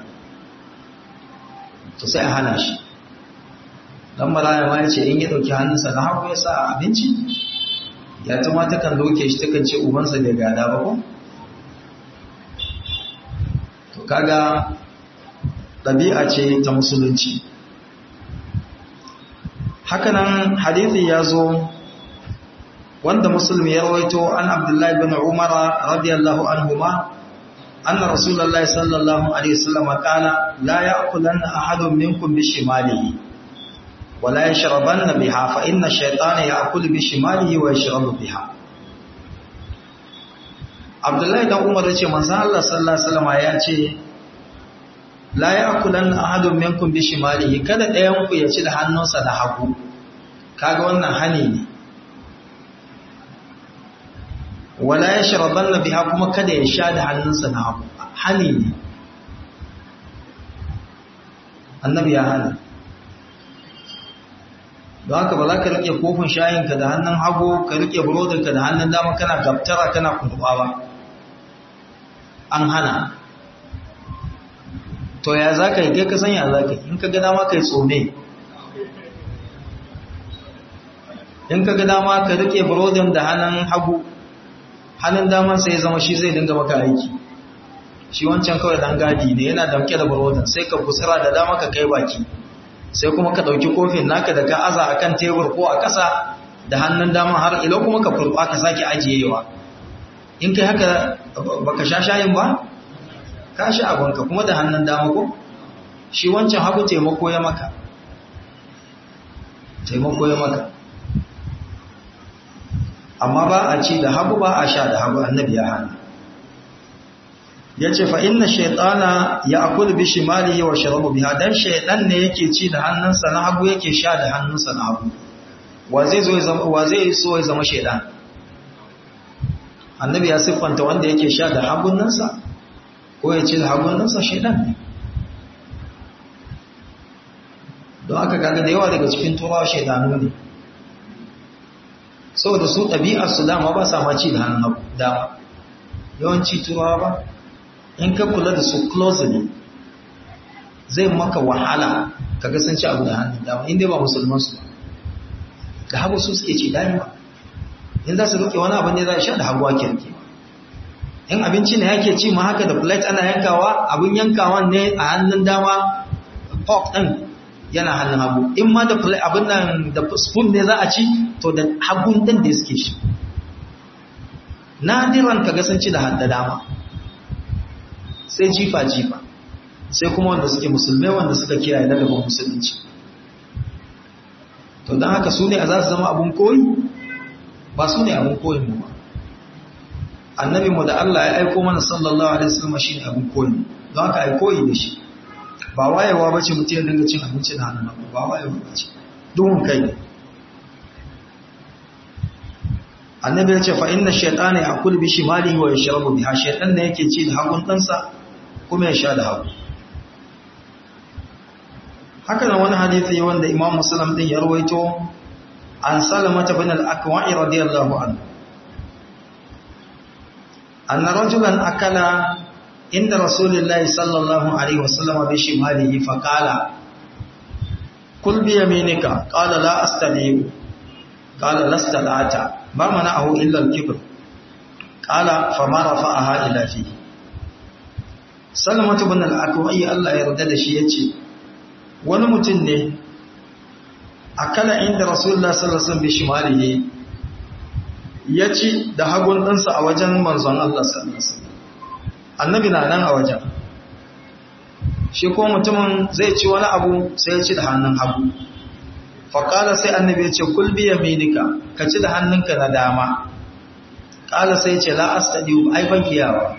To sai a hana shi. Dan maraya ma ya ce in ya ɗauki hannunsa na hagu ya sa a abinci, ya tuma ta kan doke shi, ta kan ce ubansa bai gada ba ko? To kaga ɗabi'a ce ta musulunci. Hakanan hadithi ya zo wanda musulmi ya rawaito an Abdullahi bin Umar radiyallahu anhuma anna Rasulullahi sallallahu alaihi wasallam qala la ya'kulanna ahadun minkum bishimalihi wa la yashrabanna biha fa inna ash-shaytana ya'kulu bishimalihi wa yashrabu biha. Abdullahi dan Umar yace manzon Allah sallallahu alaihi wasallam ya ce la ya'kulanna ahadun minkum bishimalihi, kada ɗayan ku ya ci da hannunsa da hagu. Kaga wannan hani ne. Wala yashrabanna biha, kuma kada ya sha da hannunsa na hagu, hani ne. Annabi ya hana. Don haka ba za ka rike kofin shayinka da hannun hagu, ka rike burodinka da hannun dama kana gaftara kana kurba ba. An hana. To ya za ka yi, kai ka sanya za ka yi, in ka ga dama ka yi tsome, in ka ga dama ka rike burodin da hannun hagu, hannun daman sai zama shi zai dinga maka aiki, shi wancan kawai dan gadi ne, yana damke da burodin, sai ka busara da dama ka kai baki, sai kuma ka ɗauki kofin naka da ka aza a kan tebur ko a ƙasa da hannun daman har ilo kuma ka kurɓa ka sake ajiyewa. In kai haka baka sha shayin ba, ka sha abinka kuma da hannun dama ko? Shi wancan hagu taimako ya maka, taimako ya maka. Amma ba a ci da hagu, ba a sha da hagu, annabi ya hana. Ya ce fa inna shaytana ya'kulu bi shimalihi wa sharabu biha, dan shaytan ne yake ci da hannunsa na hagu yake sha da hannunsa na hagu. Wa zai so ya zama shaytan? Annabi ya siffanta wanda yake sha da hagunansa ko ya ci da hagunansa shaytan ne. Don aka kaga da yawa daga cikin turawa shaytanu ne, saboda su ɗabi'arsu dama ba sa ma ci da hannun dama. Yawanci turawa ba, in ka kula da su closely zai maka wahala ka ga sun ci abu da hannun dama, inda ba musulman su ba. Da hagu su suke ci dami ba, in za su roƙe wani abin ne za a sha da hagu ake rike. In abinci ne yake ci ma haka da plate ana yankawa, abin yankawa ne a hannun dama, fork ɗin yana hannun hagu. In ma da abin nan da spoon ne za a ci, to da hagun ɗin da suke shi. Nadiran ka ga sun ci da dama, sai jifa-jifa, sai kuma wanda suke musulmai wanda suka kiyaye ladabin musulunci. To don haka su ne a za su zama abin koyi? Ba su ne abin koyin mu ba. Annabinmu da Allah ya aiko mana sallallahu alaihi wasallam shi ne abin koyi, don haka ai koyi da shi. Ba wayewa ba ce mutum ya dinga cin abinci da hannun hagu, ba wayewa ba ce, duhun kai ne. Annabi ya ce fa inna shaytana ya'kulu bi shimalihi wa yashrabu biha, shaytan ne yake ci da hagun ɗansa kuma ya sha da hagu. Haka nan wani hadisi wanda Imam Muslim din ya rawaito an Salama bin al-Akwa'i radiyallahu anhu, anna rajulan akala inda Rasulullahi sallallahu alaihi wasallam bi shimalihi fa qala kul bi yaminika, qala la astati'u, qala lasta la'ata, ma mana'ahu illa al-kibr, qala fama rafa'aha ila fihi. Salama bin al-Akwa'i Allah ya yarda da shi yace wani mutum ne akala inda Rasulullah sallallahu alaihi wasallam bi shimalihi, ya ci da hagun ɗansa a wajen manzon Allah sallallahu alaihi wasallam. Annabi na nan a wajen, shi ko mutumin zai ci wani abu sai ya ci da hannun hagu. Faƙala sai annabi ya ce kul bi yaminika, ka ci da hannunka na dama. Ƙala sai ce la astadiu, ai ban iyawa.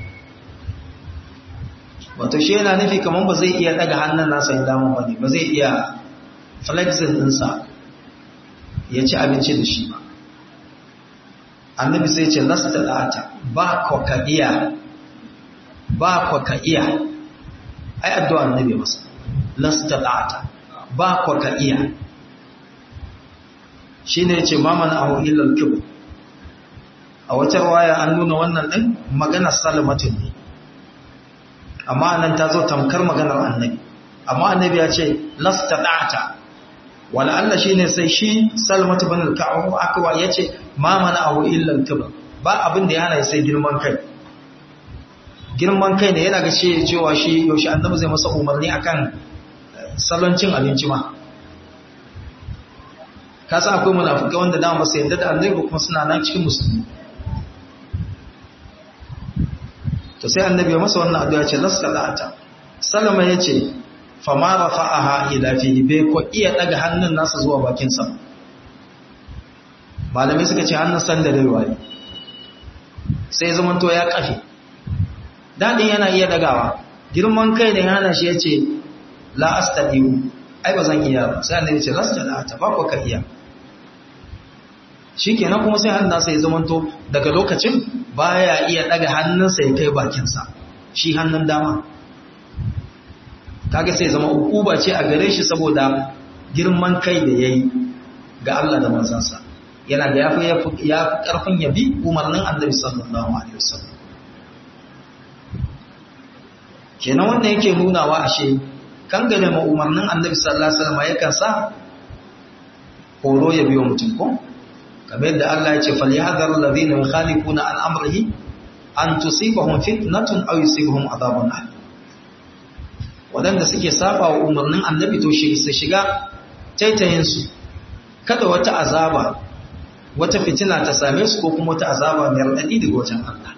Wato shi yana nufi kamar ba zai iya daga hannun nasa ya dama ba ne, ba zai iya flexing ɗinsa ya ci abinci da shi ba. Annabi sai ce lasta da'ata, ba ko ka iya, ba ko ka iya. Ai addu'a annabi masa, lasta da'ata, ba ko ka iya. Shi ne ce maman ahu illal kibr. A wata waya an nuna wannan ɗin maganar Salamatun ne, amma nan ta zo tamkar maganar annabi. Amma annabi ya ce lasta da'ata, wala Allah shi ne sai shi Salamatu bin al-Ka'ab akwa ya ce maman ahu illal kibr, ba abin da ya hana sai girman kai. Girman kai ne yana ga cewa shi yaushe annabi zai masa umarni akan salon cin abinci ma. Ka san akwai munafikai wanda dama ba su yarda da annabi kuma suna nan cikin musulmi. To sai annabi ya masa wannan addu'a ce lasta da'ata. Salama yace fa ma rafa'aha ila fihi, bai ko iya daga hannun nasa zuwa bakin sa. Malamai suka ce hannun san da rewa ne. Sai zaman to ya kafe. Dadin yana iya dagawa. Girman kai ne hana shi yace la astadiu, ai bazan iya ba. Sai annabi ya ce lasta da'ata, ba ko ka iya. Shikenan kuma sai hannunsa ya zamanto daga lokacin baya iya daga hannunsa ya kai bakinsa, shi hannun dama. Kaga sai zama ukuba ce a gare shi saboda girman kai da yayi ga Allah da manzansa. Yana da yafi karfin yabi umarnin Annabi sallallahu alaihi wasallam. Kenan wannan yake nunawa ashe kan gane ma umarnin Annabi sallallahu alaihi wasallam yakan sa horo ya biyo mutum ko? Kamar da Allah ya ce falyahdhar alladhina yukhalifuna an amrihi an tusibahum fitnatun aw yusibahum adhabun alim. Wadanda suke saba wa umarnin annabi to shi su shiga taitayin su, kada wata azaba, wata fitina ta same su ko kuma wata azaba mai radadi daga wajen Allah.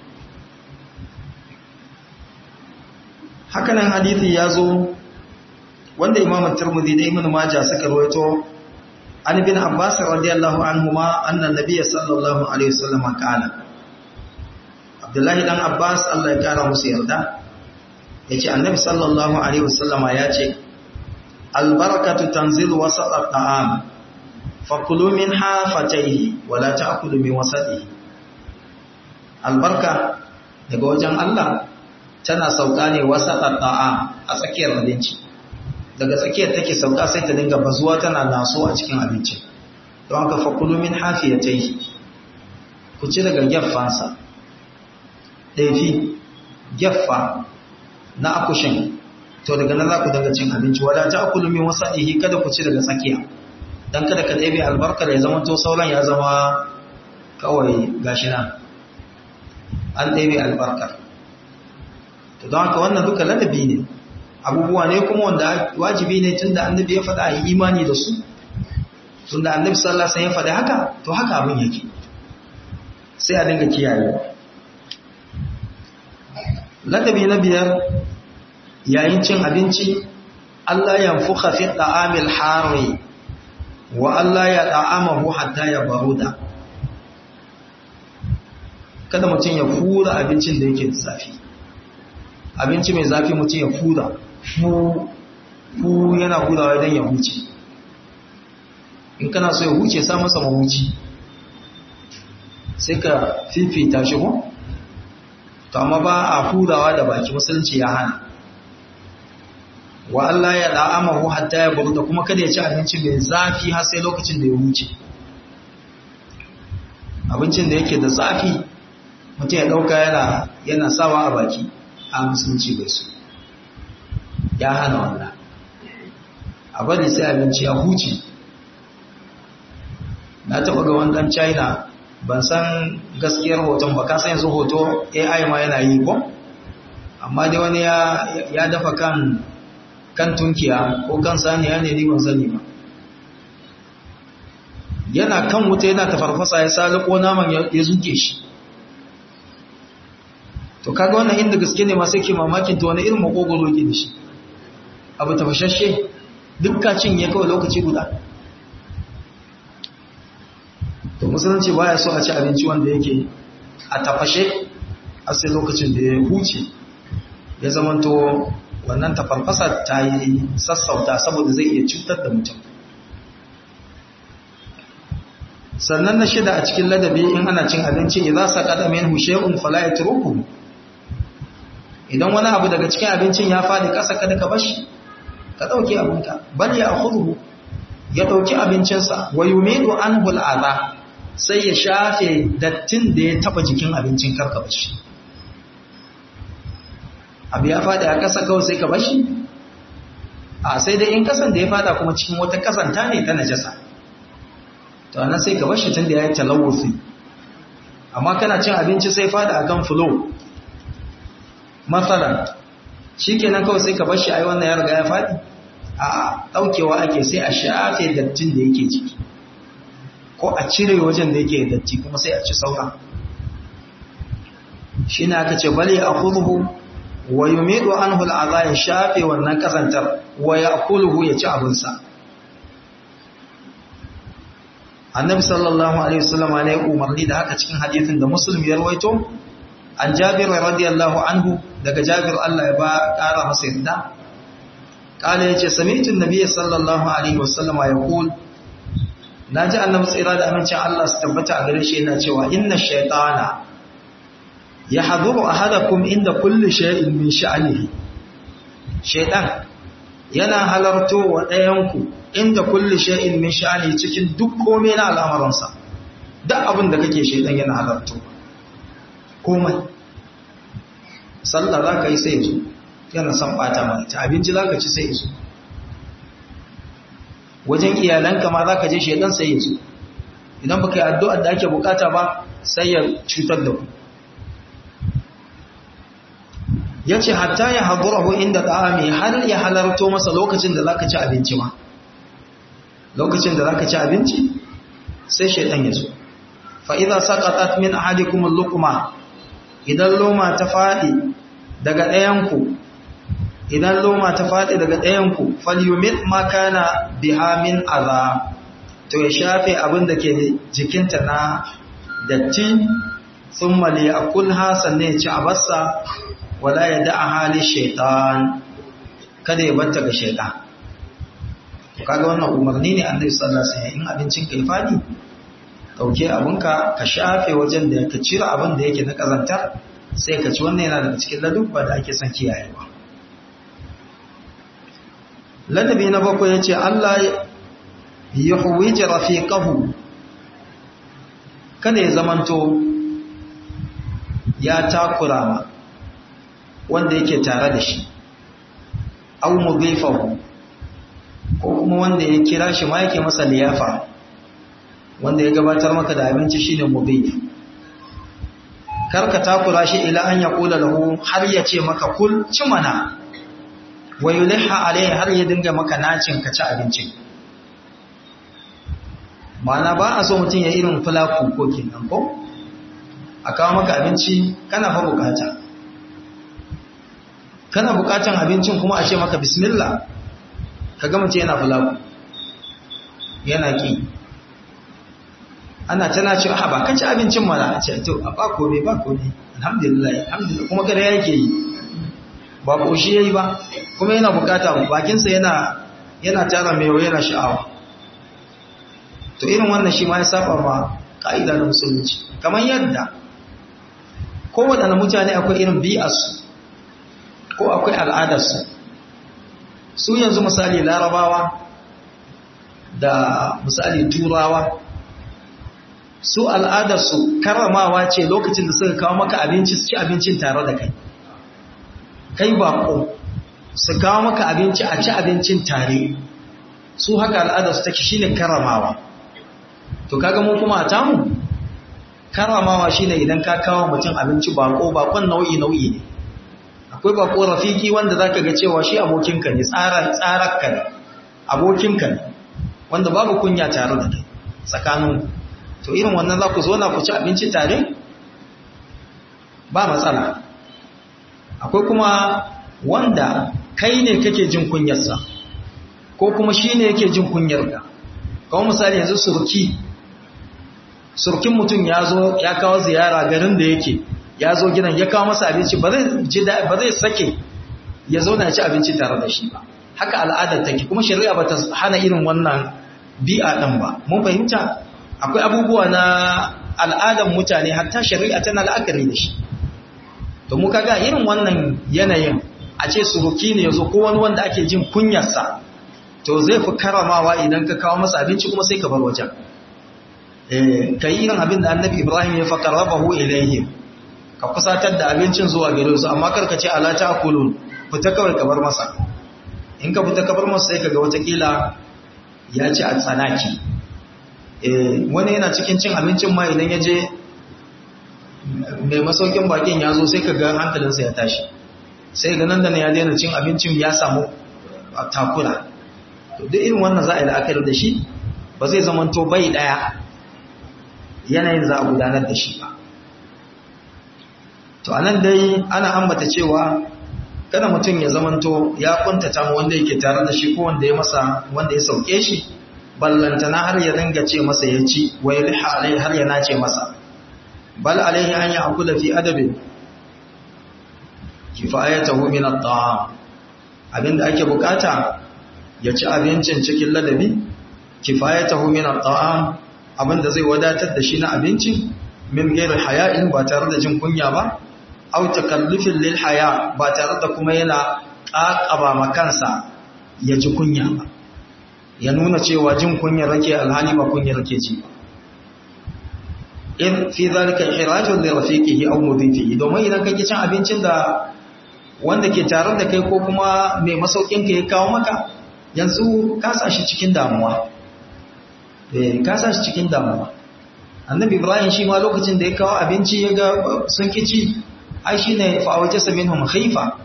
Hakanan hadisi ya zo wanda Imam Tirmidhi da Ibn Majah suka rawaito عن ابن عباس رضي الله عنهما أن النبي صلى الله عليه وسلم قال عبد الله بن عباس الله يكرمه مسيردا yace annabi sallallahu alaihi wasallama yace albarakatu tanzilu wasat at'am fakulu minha fatayhi wala ta'kulu min wasatihi. Albarka daga wajen Allah tana sauka ne wasat at'am, a tsakiyar abinci. Daga tsakiyar take sauka sai ta dinga bazuwa tana naso a cikin abincin. Don haka fakulu min hafiyatayhi, ku ci daga geffansa. Daifi geffa na akushin, to daga nan za ku dinga cin abinci. Wala ta'kulu min wasaihi, kada ku ci daga tsakiya, dan kada ka ɗebe albarkar ya zama to sauran ya zama kawai gashi nan an ɗebe albarkar. To don haka wannan duka ladabi ne, abubuwa ne kuma wanda wajibi ne tunda annabi ya faɗa a yi imani da su. Tunda annabi sallallahu alaihi wasallam ya faɗa haka, to haka abin yake, sai a dinga kiyaye. Ladabi na biyar, yayin cin abinci Allah ya fuka fi ta'amil harri wa Allah ya ta'amahu hatta ya baruda. Kada mutum ya fura abincin da yake da zafi. Abinci mai zafi mutum ya fura fu yana hurawa idan ya huce. In kana so ya huce sa masa mahuci, sai ka fifita shi ko? To amma ba a hurawa da baki, musulunci ya hana. Wa Allah ya da'amahu hatta ya buru, da kuma kada ya ci abinci mai zafi har sai lokacin da ya huce. Abincin da yake da zafi mutum ya dauka yana sawa a baki, a musulunci bai so, ya hana wannan. A bari sai abinci ya huce. Na taɓa ga wani ɗan China, ban san gaskiyar hoton ba, ka san yanzu hoto AI ma yana yi ko? Amma dai wani ya dafa kan tunkiya ko kan saniya ne, ni ban sani ba. Yana kan wuta yana tafarfasa, ya saliko naman ya zuke shi. to kaga wannan inda gaske ne ma sai ke mamakin to wani irin makogoro ke da shi abu tafashashe dukka cinye kawai lokaci guda. To musulunci baya so a ci abinci wanda yake a tafashe a sai lokacin da ya huce ya zamanto wannan tafarfasa ta yi sassauta saboda zai iya cutar da mutum. Sannan na shida a cikin ladabi in ana cin abinci idza saqata minhu shay'un fala yatruku, idan wani abu daga cikin abincin ya fadi kasa kada ka bashi, ka dauke abinka, bal ya akhudhu, ya dauki abincinsa, wa yumidu anhu al'adha, sai ya shafe dattin da ya taba jikin abincin karka bashi. Abu ya fadi a kasa kawai sai ka bashi? A sai dai in kasan da ya fada kuma cikin wata kasanta ne ta najasa, to anan sai ka bashi tun da ya yi talawusi. Amma kana cin abinci sai fada akan fulo matsalan, shi kenan kawai sai ka bashi ai wannan ya riga ya fadi? A daukewa ake sai a shafe dattin da yake ciki, ko a cire wajen da yake datti kuma sai a ci sauran. Shi ne aka ce bali a kuduhu wa yumidu anhu al'adha, ya shafe wannan kazantar, wa ya'kuluhu, ya ci abinsa. Annabi sallallahu alaihi wasallam ne umarni da haka cikin hadisin da Muslim ya rawaito an Jabir radiyallahu anhu, daga Jabir Allah ya ba ƙara masa yadda, kala yace sami'tu an-nabiy sallallahu alaihi wasallam yaqul, naji annabi tsira da amincin Allah su tabbata a gare shi yana cewa inna shaytana yahduru ahadakum inda kulli shay'in min sha'nihi, shaytan yana halarto wa ɗayanku inda kulli shay'in min sha'nihi, cikin duk komai na al'amuransa, duk abin da kake shaytan yana halarto komai. Sallah za ka yi sai yazo yana son bata mai ta, abinci za ka ci sai yazo, wajen iyalanka ma za ka je shaytan sai yazo, idan baka yi addu'ar da ake bukata ba sai ya cutar da ku. Ya ce hatta ya hadurahu inda ta'ami, har ya halarto masa lokacin da zaka ci abinci ma, lokacin da zaka ci abinci sai shaytan ya zo. Fa idza saqatat min ahadikum al-luqma, idan loma ta fadi daga ɗayanku, idan loma ta fadi daga ɗayanku, falyumit ma kana biha min adha, to ya shafe abin da ke jikinta na datti, thumma liya'kulha, sannan ya ci abassa, wala ya da'a hali shaitan, kada ya batta ga shaitan. Kaga wannan umarni ne Annabi sallallahu alaihi wasallam, in abincin ka ya fadi dauke abinka ka shafe wajen da ka cire abin da yake na kazantar sai ka ci. Wannan yana daga cikin ladubba da ake son kiyayewa. Ladabi na bakwai yace Allah yuhwij rafiqahu, kada ya zamanto ya takura ma wanda yake tare da shi, au mudhifahu, ko kuma wanda ya kira shi ma yake masa liyafa, wanda ya gabatar maka da abinci shine mudhif. Karka takura shi ila an yaqula lahu, har ya ce maka kul ci mana, wa yulha alaihi, har ya dinga maka nacin ka ci abincin. Ma'ana ba a so mutum ya irin fulaku ko kenan ko a kawo maka abinci kana fa bukata, kana bukatan abincin kuma a ce maka bismillah, ka ga mace yana fulaku yana ki, ana tana ce a ba ka ci abincin mana, a ce to a ba kome ba kome alhamdulillah alhamdulillah, kuma kada yake yi ba koshi yayi ba, kuma yana bukata, bakinsa yana tara mai yana sha'awa. To irin wannan shi ma ya saba ma ka'ida na musulunci. Kamar yadda kowaɗanne mutane akwai irin bi'arsu ko akwai al'adarsu. Su yanzu misali larabawa da misali turawa, su al'adarsu karramawa ce lokacin da suka kawo maka abinci su ci abincin tare da kai. Kai bako su kawo maka abinci a ci abincin tare, su haka al'adarsu take, shine karramawa. To kaga mu kuma a tamu karamawa shine idan ka kawo mutum abinci bakon nau'i ne. Akwai bako rafiki wanda zaka ga cewa shi abokinka ne, tsararka ne, abokinka ne, wanda babu kunya tare da kai tsakanin. To irin wannan za ku zo na ku ci abinci tare ba matsala. akwai kuma wanda kai ne kake jin kunyarsa ko kuma shi ne yake jin kunyarka. Kawo misali yanzu surkin mutum ya zo ya kawo ziyara garin da yake, ya zo gidan ya kawo masa abinci, ba zai sake ya zauna ci abinci tare da shi ba. Haka al'adar take, kuma shari'a ba ta hana irin wannan bi'a ɗin ba. Mun fahimta akwai abubuwa na al'adar mutane hatta shari'a tana la'akari da shi. To mu kaga irin wannan yanayin a ce suruki ne yazo ko wani wanda ake jin kunyarsa, to zai fi karamawa idan ka kawo masa abinci kuma sai ka bar wajen. Kai irin abin da Annabi Ibrahim ya faqarrabahu ilayhim, ka kusatar da abincin zuwa gare su, amma karka ce ala ta'kulun, fita kawai ka bar masa. In ka fita ka bar masa sai kaga watakila ya ci a tsanaki. Wani yana cikin cin abincin ma idan ya je mai masaukin bakin ya zo sai kaga hankalinsa ya tashi, sai ga nan da ya daina cin abincin ya samu takura. To duk irin wannan za a yi la'akari da shi, ba zai zamanto bai daya yanayin za a gudanar da shi ba. To anan dai ana ambata cewa kada mutum ya zamanto ya kuntata mu wanda yake tare da shi ko wanda ya sauke shi, ballantana har ya dinga ce masa ya ci, wa yalha alai har ya nace masa. Bal alaihi an ya'kula fi adabin kifayatahu min at-ta'am, abinda ake bukata ya ci abincin cikin ladabi, kifayatahu min at-ta'am, abinda zai wadatar da shi na abinci, min ghairi haya'in, ba tare da jin kunya ba, aw takallufin lil haya, ba tare da kuma yana kakaba makansa ya ji kunya ba, ya nuna cewa jin kunyar rake alhali ba kunyar rake ji ba. In fi zalika ihirajun li rafiqihi aw mudhifihi, domin idan kake cin abincin da wanda ke tare da kai ko kuma mai masaukin ka ya kawo maka, yanzu ka sa shi cikin damuwa. Ka sa shi cikin damuwa. Annabi Ibrahim shi ma lokacin da ya kawo abinci ya ga sun kici, ai shine fa awjasa minhum khaifa,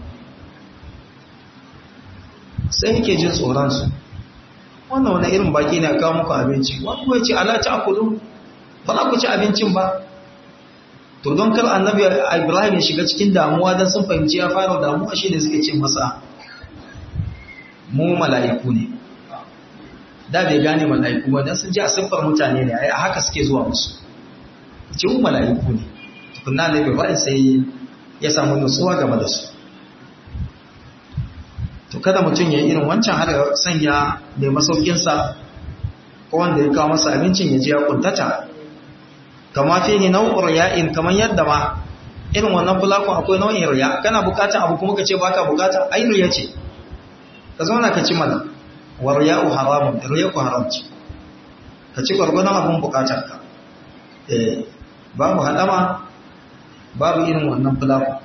sai yake jin tsoron su. Wannan wani irin baki ne kawo muku abinci, wani ya ce ala ta'kulu, ba za ku ci abincin ba. To don kar Annabi Ibrahim ya shiga cikin damuwa dan sun fahimci ya fara damuwa, shi ne suke ce masa mu mala'iku ne. Da bai gane mala'iku ba dan sun ji a siffar mutane ne, ai haka suke zuwa musu. Ce mu mala'iku ne. Tukunna ne bai sai ya samu nutsuwa game da su. To kada mutum ya yi irin wancan har ya sanya mai masaukinsa ko wanda ya kawo masa abincin ya ji ya kuntata. Kama fihi nau'ur riya'in, kamar yadda ma irin wannan fulakon akwai nau'in riya, kana bukatan abu kuma ka ce baka bukata, ai riya ce. Ka zauna ka ci mana, wa riya'u haramun, riya ku haram ce. Ka ci gwargwadon abin bukatarka. Babu hadama, babu irin wannan fulakon.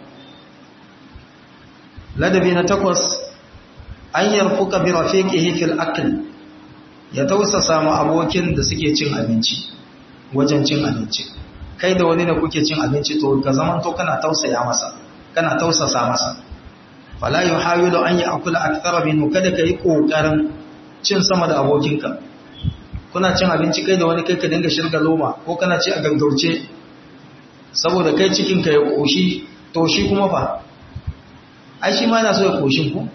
Ladabi na 8, an yarfuka bi rafiqihi fil akl, ya tausasa ma abokin da suke cin abinci wajen cin abinci. Kai da wani da kuke cin abinci, to ka zaman to kana tausaya masa, kana tausasa masa. Fala yuhawilu an ya'kula akthara minhu, kada kai kokarin cin sama da abokinka. Kuna cin abinci kai da wani, kai ka dinga shirga loma ko kana ci a gaggauce saboda kai cikin ka ya koshi, to shi kuma fa ai shi ma yana so ya koshin ku.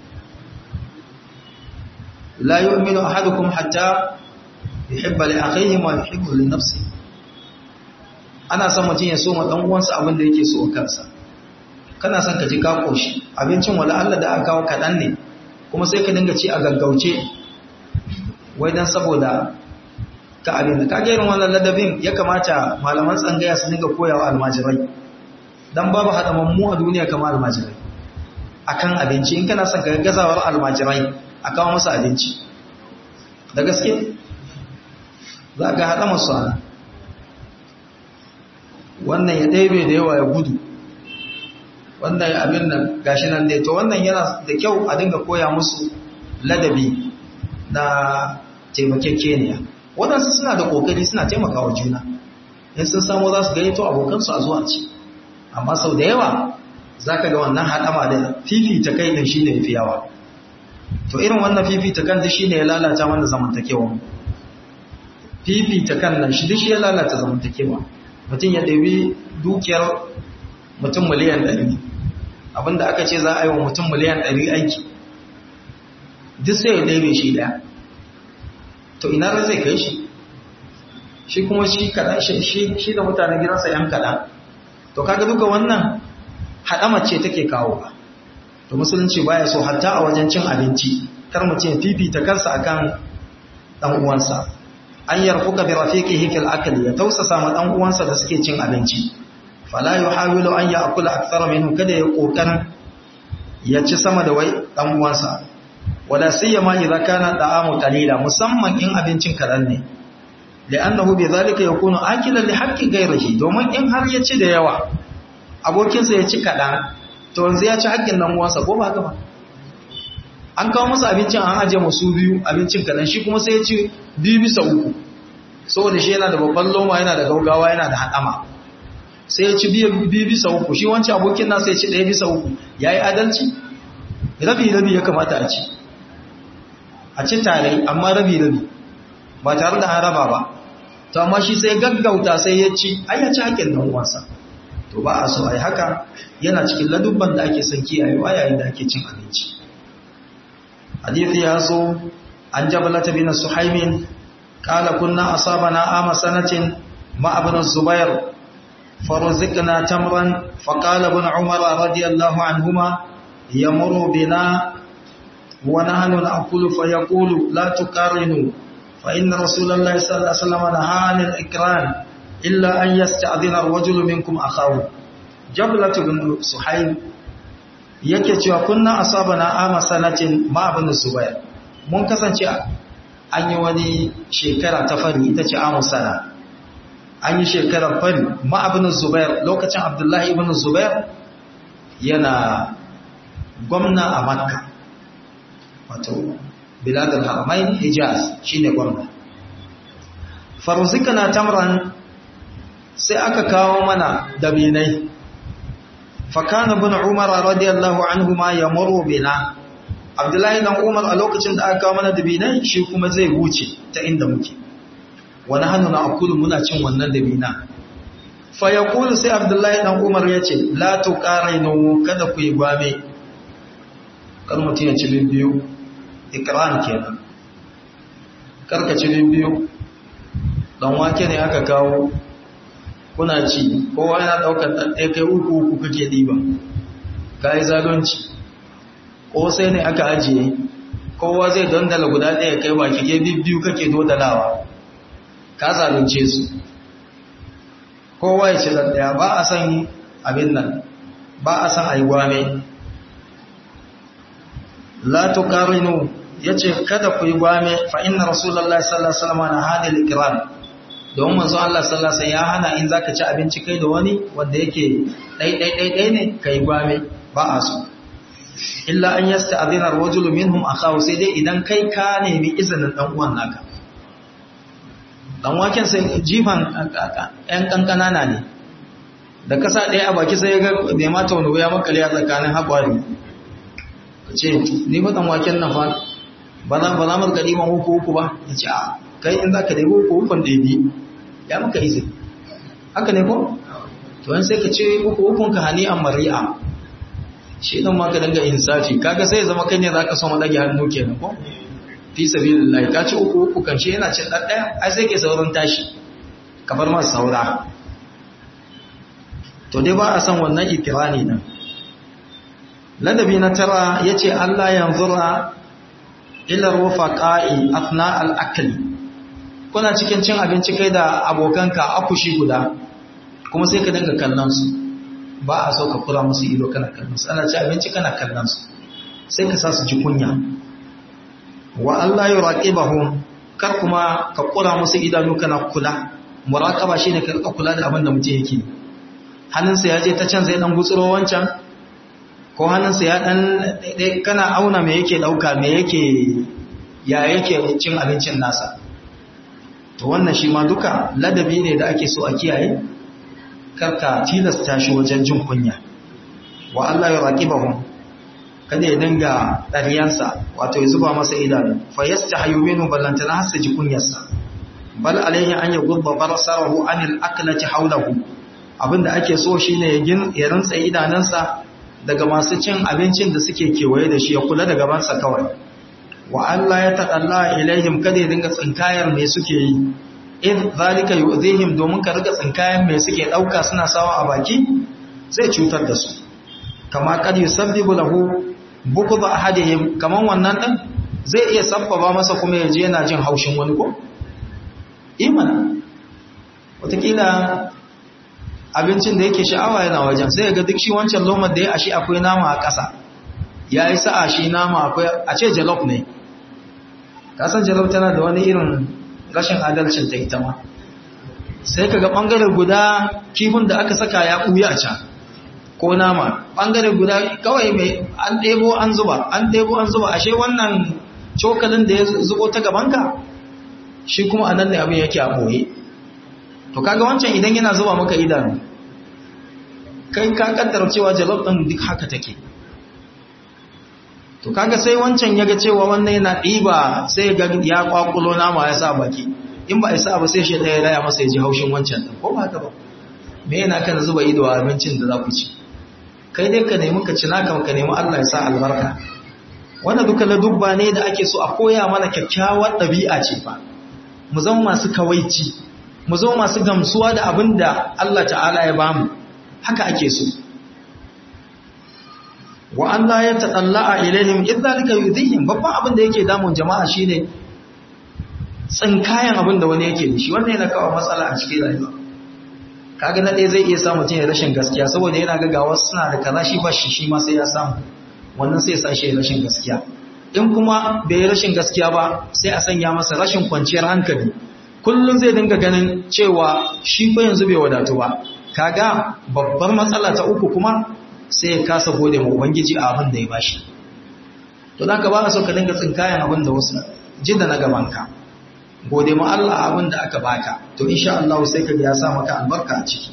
La yu'minu ahadukum hatta yuhibba li akhihi ma yuhibbu li nafsihi. Ana son mutum ya so ma dan uwansa abin da yake so kansa. Kana son ka ji ka koshi, abincin wala Allah da aka kawo kadan ne, kuma sai ka dinga ci a gaggauce wai dan saboda ka abin da kage irin wannan ladabin ya kamata malaman tsangaya su dinga koyawa almajirai. Dan babu hadamammu a duniya kamar almajirai akan abinci. In kana son ka gazawar almajirai a kawo masa abinci da gaske, za ka haɗa masu ana wannan ya ɗaibe da yawa ya gudu, wannan abin nan gashi nan dai. To wannan yana da kyau a dinga koya musu ladabi na taimakekeniya. Waɗansu suna da ƙoƙari, suna taimakawa juna, in sun samu za su gayyato abokansu a zuwa ci. Amma sau da yawa za ka ga wannan haɗama da fifita kai ɗin shi ne fi yawa. To irin wannan fifita kan shi ne ya lalata wanda zamantakewa. Fifita kan nan shi ya lalata zamantakewa. Mutum ya ɗabi dukiyar mutum miliyan 100, abinda aka ce za a yi wa mutum miliyan 100 aiki duk sai ya ɗebe shi ɗaya, to ina ran zai kai shi kuma shi kaɗan shi da mutanen gidansa yan kaɗan, to kaga duka wannan haɗama ce take kawo ba. To musulunci baya so hatta a wajen cin abinci kar mutum fifita kansa akan dan uwansa, an yarfuka bi rafiqihi fil akli, ya tausasa ma dan uwansa da suke cin abinci, fala yuhawilu an ya'kula akthara minhu, kada ya kokarin ya ci sama da wai dan uwansa, wala siyama idza kana da'amu qalila, musamman in abincin kadan ne, li'annahu bi dhalika yakunu akilan li haqqi ghayrihi, domin in har ya ci da yawa abokinsa ya ci kadan to yanzu ya ci haƙƙin dan uwansa, ko ba haka ba? An kawo masa abincin an aje musu biyu abincin kadan, shi kuma sai ya ci 2/3 saboda shi yana da babban loma, yana da gaugawa, yana da hadama, sai ya ci 2/3, shi wancan abokin nasa ya ci 1/3. Yayi adalci? Rabi ya kamata a ci tare, amma rabi ba tare da an raba ba. To amma shi sai gaggauta sai ya ci, ai ya ci haƙƙin dan uwansa. To ba a so ai haka, yana cikin ladubban da ake son kiyayewa yayin da ake cin abinci. Hadithi ya zo an Jabalata bin Suhaimin qala kunna asabana ama sanatin ma ibn Zubair faruzqna tamran faqala ibn Umar radiyallahu anhuma yamuru bina wa nahnu na'kulu fayaqulu la tuqarinu fa inna rasulallahi sallallahu alaihi wasallam nahana al-ikram illa an yasta'dhina ar-rajulu minkum akhahu. Jabalatu bin Suhaim yake cewa kunna asabana ama sanatin ma ibn Zubair, mun kasance an yi wani shekara ta fari, ita ce amu sana, an yi shekarar fari ma ibn Zubair, lokacin Abdullahi ibn Zubair yana gwamna a Makka, wato biladul haramain Hijaz shine gwamna. Faruzikana tamran, sai aka kawo mana dabinai, fakana bin Umar radiyallahu anhuma yamuru bina, Abdullahi dan Umar a lokacin da aka kawo mana dabinai shi kuma zai wuce ta inda muke, wani hannu na akulu muna cin wannan dabina. Fa yaqulu, sai Abdullahi dan Umar yace la tuqarinu, kada ku yi gwame, kar mutum ya ci biyu, ikran kenan, karka ci biyu. Dan wake ne aka kawo kuna ci, kowa yana daukar ɗanɗaya, kai uku kake ɗiba, ka yi zalunci. Ko sai ne aka ajiye, kowa zai dandala guda ɗaya kai baki, ke biyu kake dodalawa, ka zalunce su. Kowa ya ce ɗanɗaya, ba a san abin nan, ba a san aiwame. La tuqarinu, yace kada ku yi gwame, fa inna rasulullahi sallallahu alaihi wasallam na hadil ikram, don manzo Allah sallallahu alaihi wasallam ya hana in zaka ci abinci kai da wani wanda yake dai ne kai gwame, ba a so. Illa an yasta'dhina ar-rajulu minhum akhahu, sai dai idan kai ka nemi izinin dan uwan naka. Dan waken sai jifan ɗan kankanana ne, da kasa ɗaya a baki sai ga bai mata wani wuya makale a tsakanin haƙwari, ce ni ba dan waken nan fa ba za mu ga diman uku ba, ya ce a kai in za ka dai uku ɗebi ya maka izini, haka ne ko? To yan sai ka ce ukun ka hani an mari'a, shi ɗan ma ka danga insafi, kaga sai zama kai ne za ka so madage hannu kenan ko? Fi sabilillah, ka ci uku kan shi yana cin ɗaya, ai sai ke saurin tashi ka bar masa saura. To dai ba a san wannan ikirani nan. Ladabi na tara yace Allah yanzura ila rufaqa'i athna al-akli, kuna cikin cin abinci kai da abokanka akushi guda, kuma sai ka dinga kallon su, ba a so ka kula musu ido kana kallon su, ana ci abinci kana kallon su, sai ka sa su ji kunya. Wa Allah yuraqibahum, kar kuma ka kula musu idanu kana kula. Muraqaba shine ka kula da abin da mutum yake, hannunsa ya je ta can zai dan gutsuro wancan, ko hannunsa ya dan kana auna me yake dauka, me yake ya yake cin abincin nasa. To wannan shi ma duka ladabi ne da ake so a kiyaye, karka tilasta shi wajen jin kunya. Wa Allah yuraqibahum, kada ya dinga dariyansa, wato ya zuba masa idanu, fa yastahayu minhu, ballantana hasa ji kunyarsa. Bal alayhi an yughdha basarahu anil aklati hawlahu, abinda ake so shine ya rantsa idanansa daga masu cin abincin da suke kewaye da shi ya kula da gabansa kawai wa Allah ya taɗalla ilaihim kada ya dinga tsinkayar me suke yi in zalika yu'zihim domin ka riga tsinkayar me suke ɗauka suna sawa a baki zai cutar da su kama kad yusabbibu lahu bughd ahadihim kaman wannan din zai iya sabbaba masa kuma ya je yana jin haushin wani ko imana wataƙila abincin da yake sha'awa yana wajen sai ga duk shi wancan lomar da ya ashi akwai nama a ƙasa ya yi sa'a shi nama akwai a ce jalof ne kasan jalof tana da wani irin rashin adalcin ta ita ma sai ka ga ɓangare guda kifin da aka saka ya ɓuya a can ko nama ɓangare guda kawai mai an ɗebo an zuba ashe wannan cokalin da ya zubo ta gabanka shi kuma a nan ne abin yake a ɓoye to kaga wancan idan yana zuba maka idanu kai ka kaddara cewa jalof din duk haka take to kaga sai wancan yaga cewa wannan yana diba sai ga ya kwakulo nama ya sa baki in ba isa ba sai shi daya raya masa ya ji haushin wancan din ko ba haka ba me yana kana zuba ido a abincin da za ku ci kai dai ka nemi ka ci naka ka nemi Allah ya sa albarka wannan duka ladubba ne da ake so a koya mana kyakkyawar dabi'a ce fa mu zama masu kawaici mu zo masu gamsuwa da abin da Allah ta'ala ya bamu haka ake so wa Allah ya taɗalla'a ilaihim idzalika yudhihim babban abin da yake damun jama'a shine tsinkayan abin da wani yake da shi wannan yana kawo matsala a cikin rayuwa kaga na ɗaya zai iya samu mutum ya rashin gaskiya saboda yana ga wasu suna da kaza shi ba shi ma sai ya samu wannan sai ya sa shi rashin gaskiya in kuma bai rashin gaskiya ba sai a sanya masa rashin kwanciyar hankali kullum zai dinga ganin cewa shi fa yanzu bai wadatu ba kaga babbar matsala ta uku kuma sai ya kasa gode ma ubangiji a abin da ya bashi to zaka ba ka so ka dinga tsinkayan abin da wasu jinda na gaban ka gode ma Allah a abin da aka baka to insha Allah sai ka ya sa maka albarka a ciki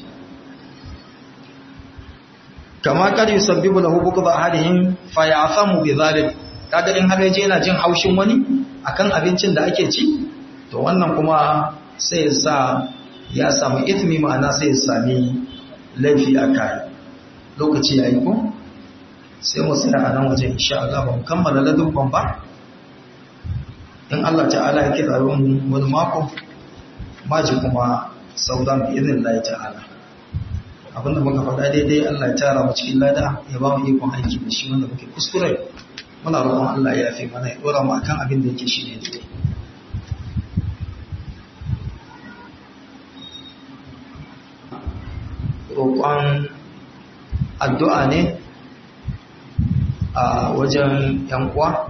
kama kad yusabbibu lahu bughd ahadihim fa ya'famu bi dhalik kaga in har yaje yana jin haushin wani akan abincin da ake ci to wannan kuma sai ya sa ya samu ithmi ma'ana sai ya sami laifi a kai lokaci yayi ko sai mu tsaya a nan waje insha Allah ba mu kammala ladubban ba in Allah ta'ala ya kira mu wani mako maji kuma sauran bi idnillahi ta'ala abinda muka faɗa daidai Allah ya tara mu cikin lada ya ba mu ikon aiki da shi wanda muke kuskure muna roƙon Allah ya yafe mana ya dora mu akan abin da yake shi ne daidai roƙon addu'a ne a wajen ‘yan'uwa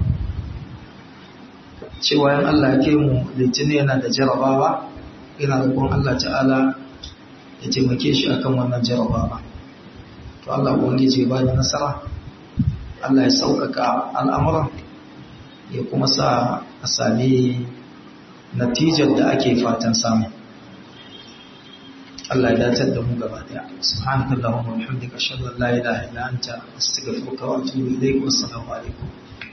cewa yan Allah ke mu litini yana da jarabawa ina roƙon Allah ta'ala ya taimake shi akan wannan jarabawa to Allah ubangiji ba da nasara Allah ya sauƙaƙa al'amuran ya kuma sa a sami natijar da ake fatan samu Allah ya datar da mu gaba daya subhanakallahumma wa bihamdika ashhadu an la ilaha illa anta astaghfiruka wa atubu ilayk wa assalamu alaikum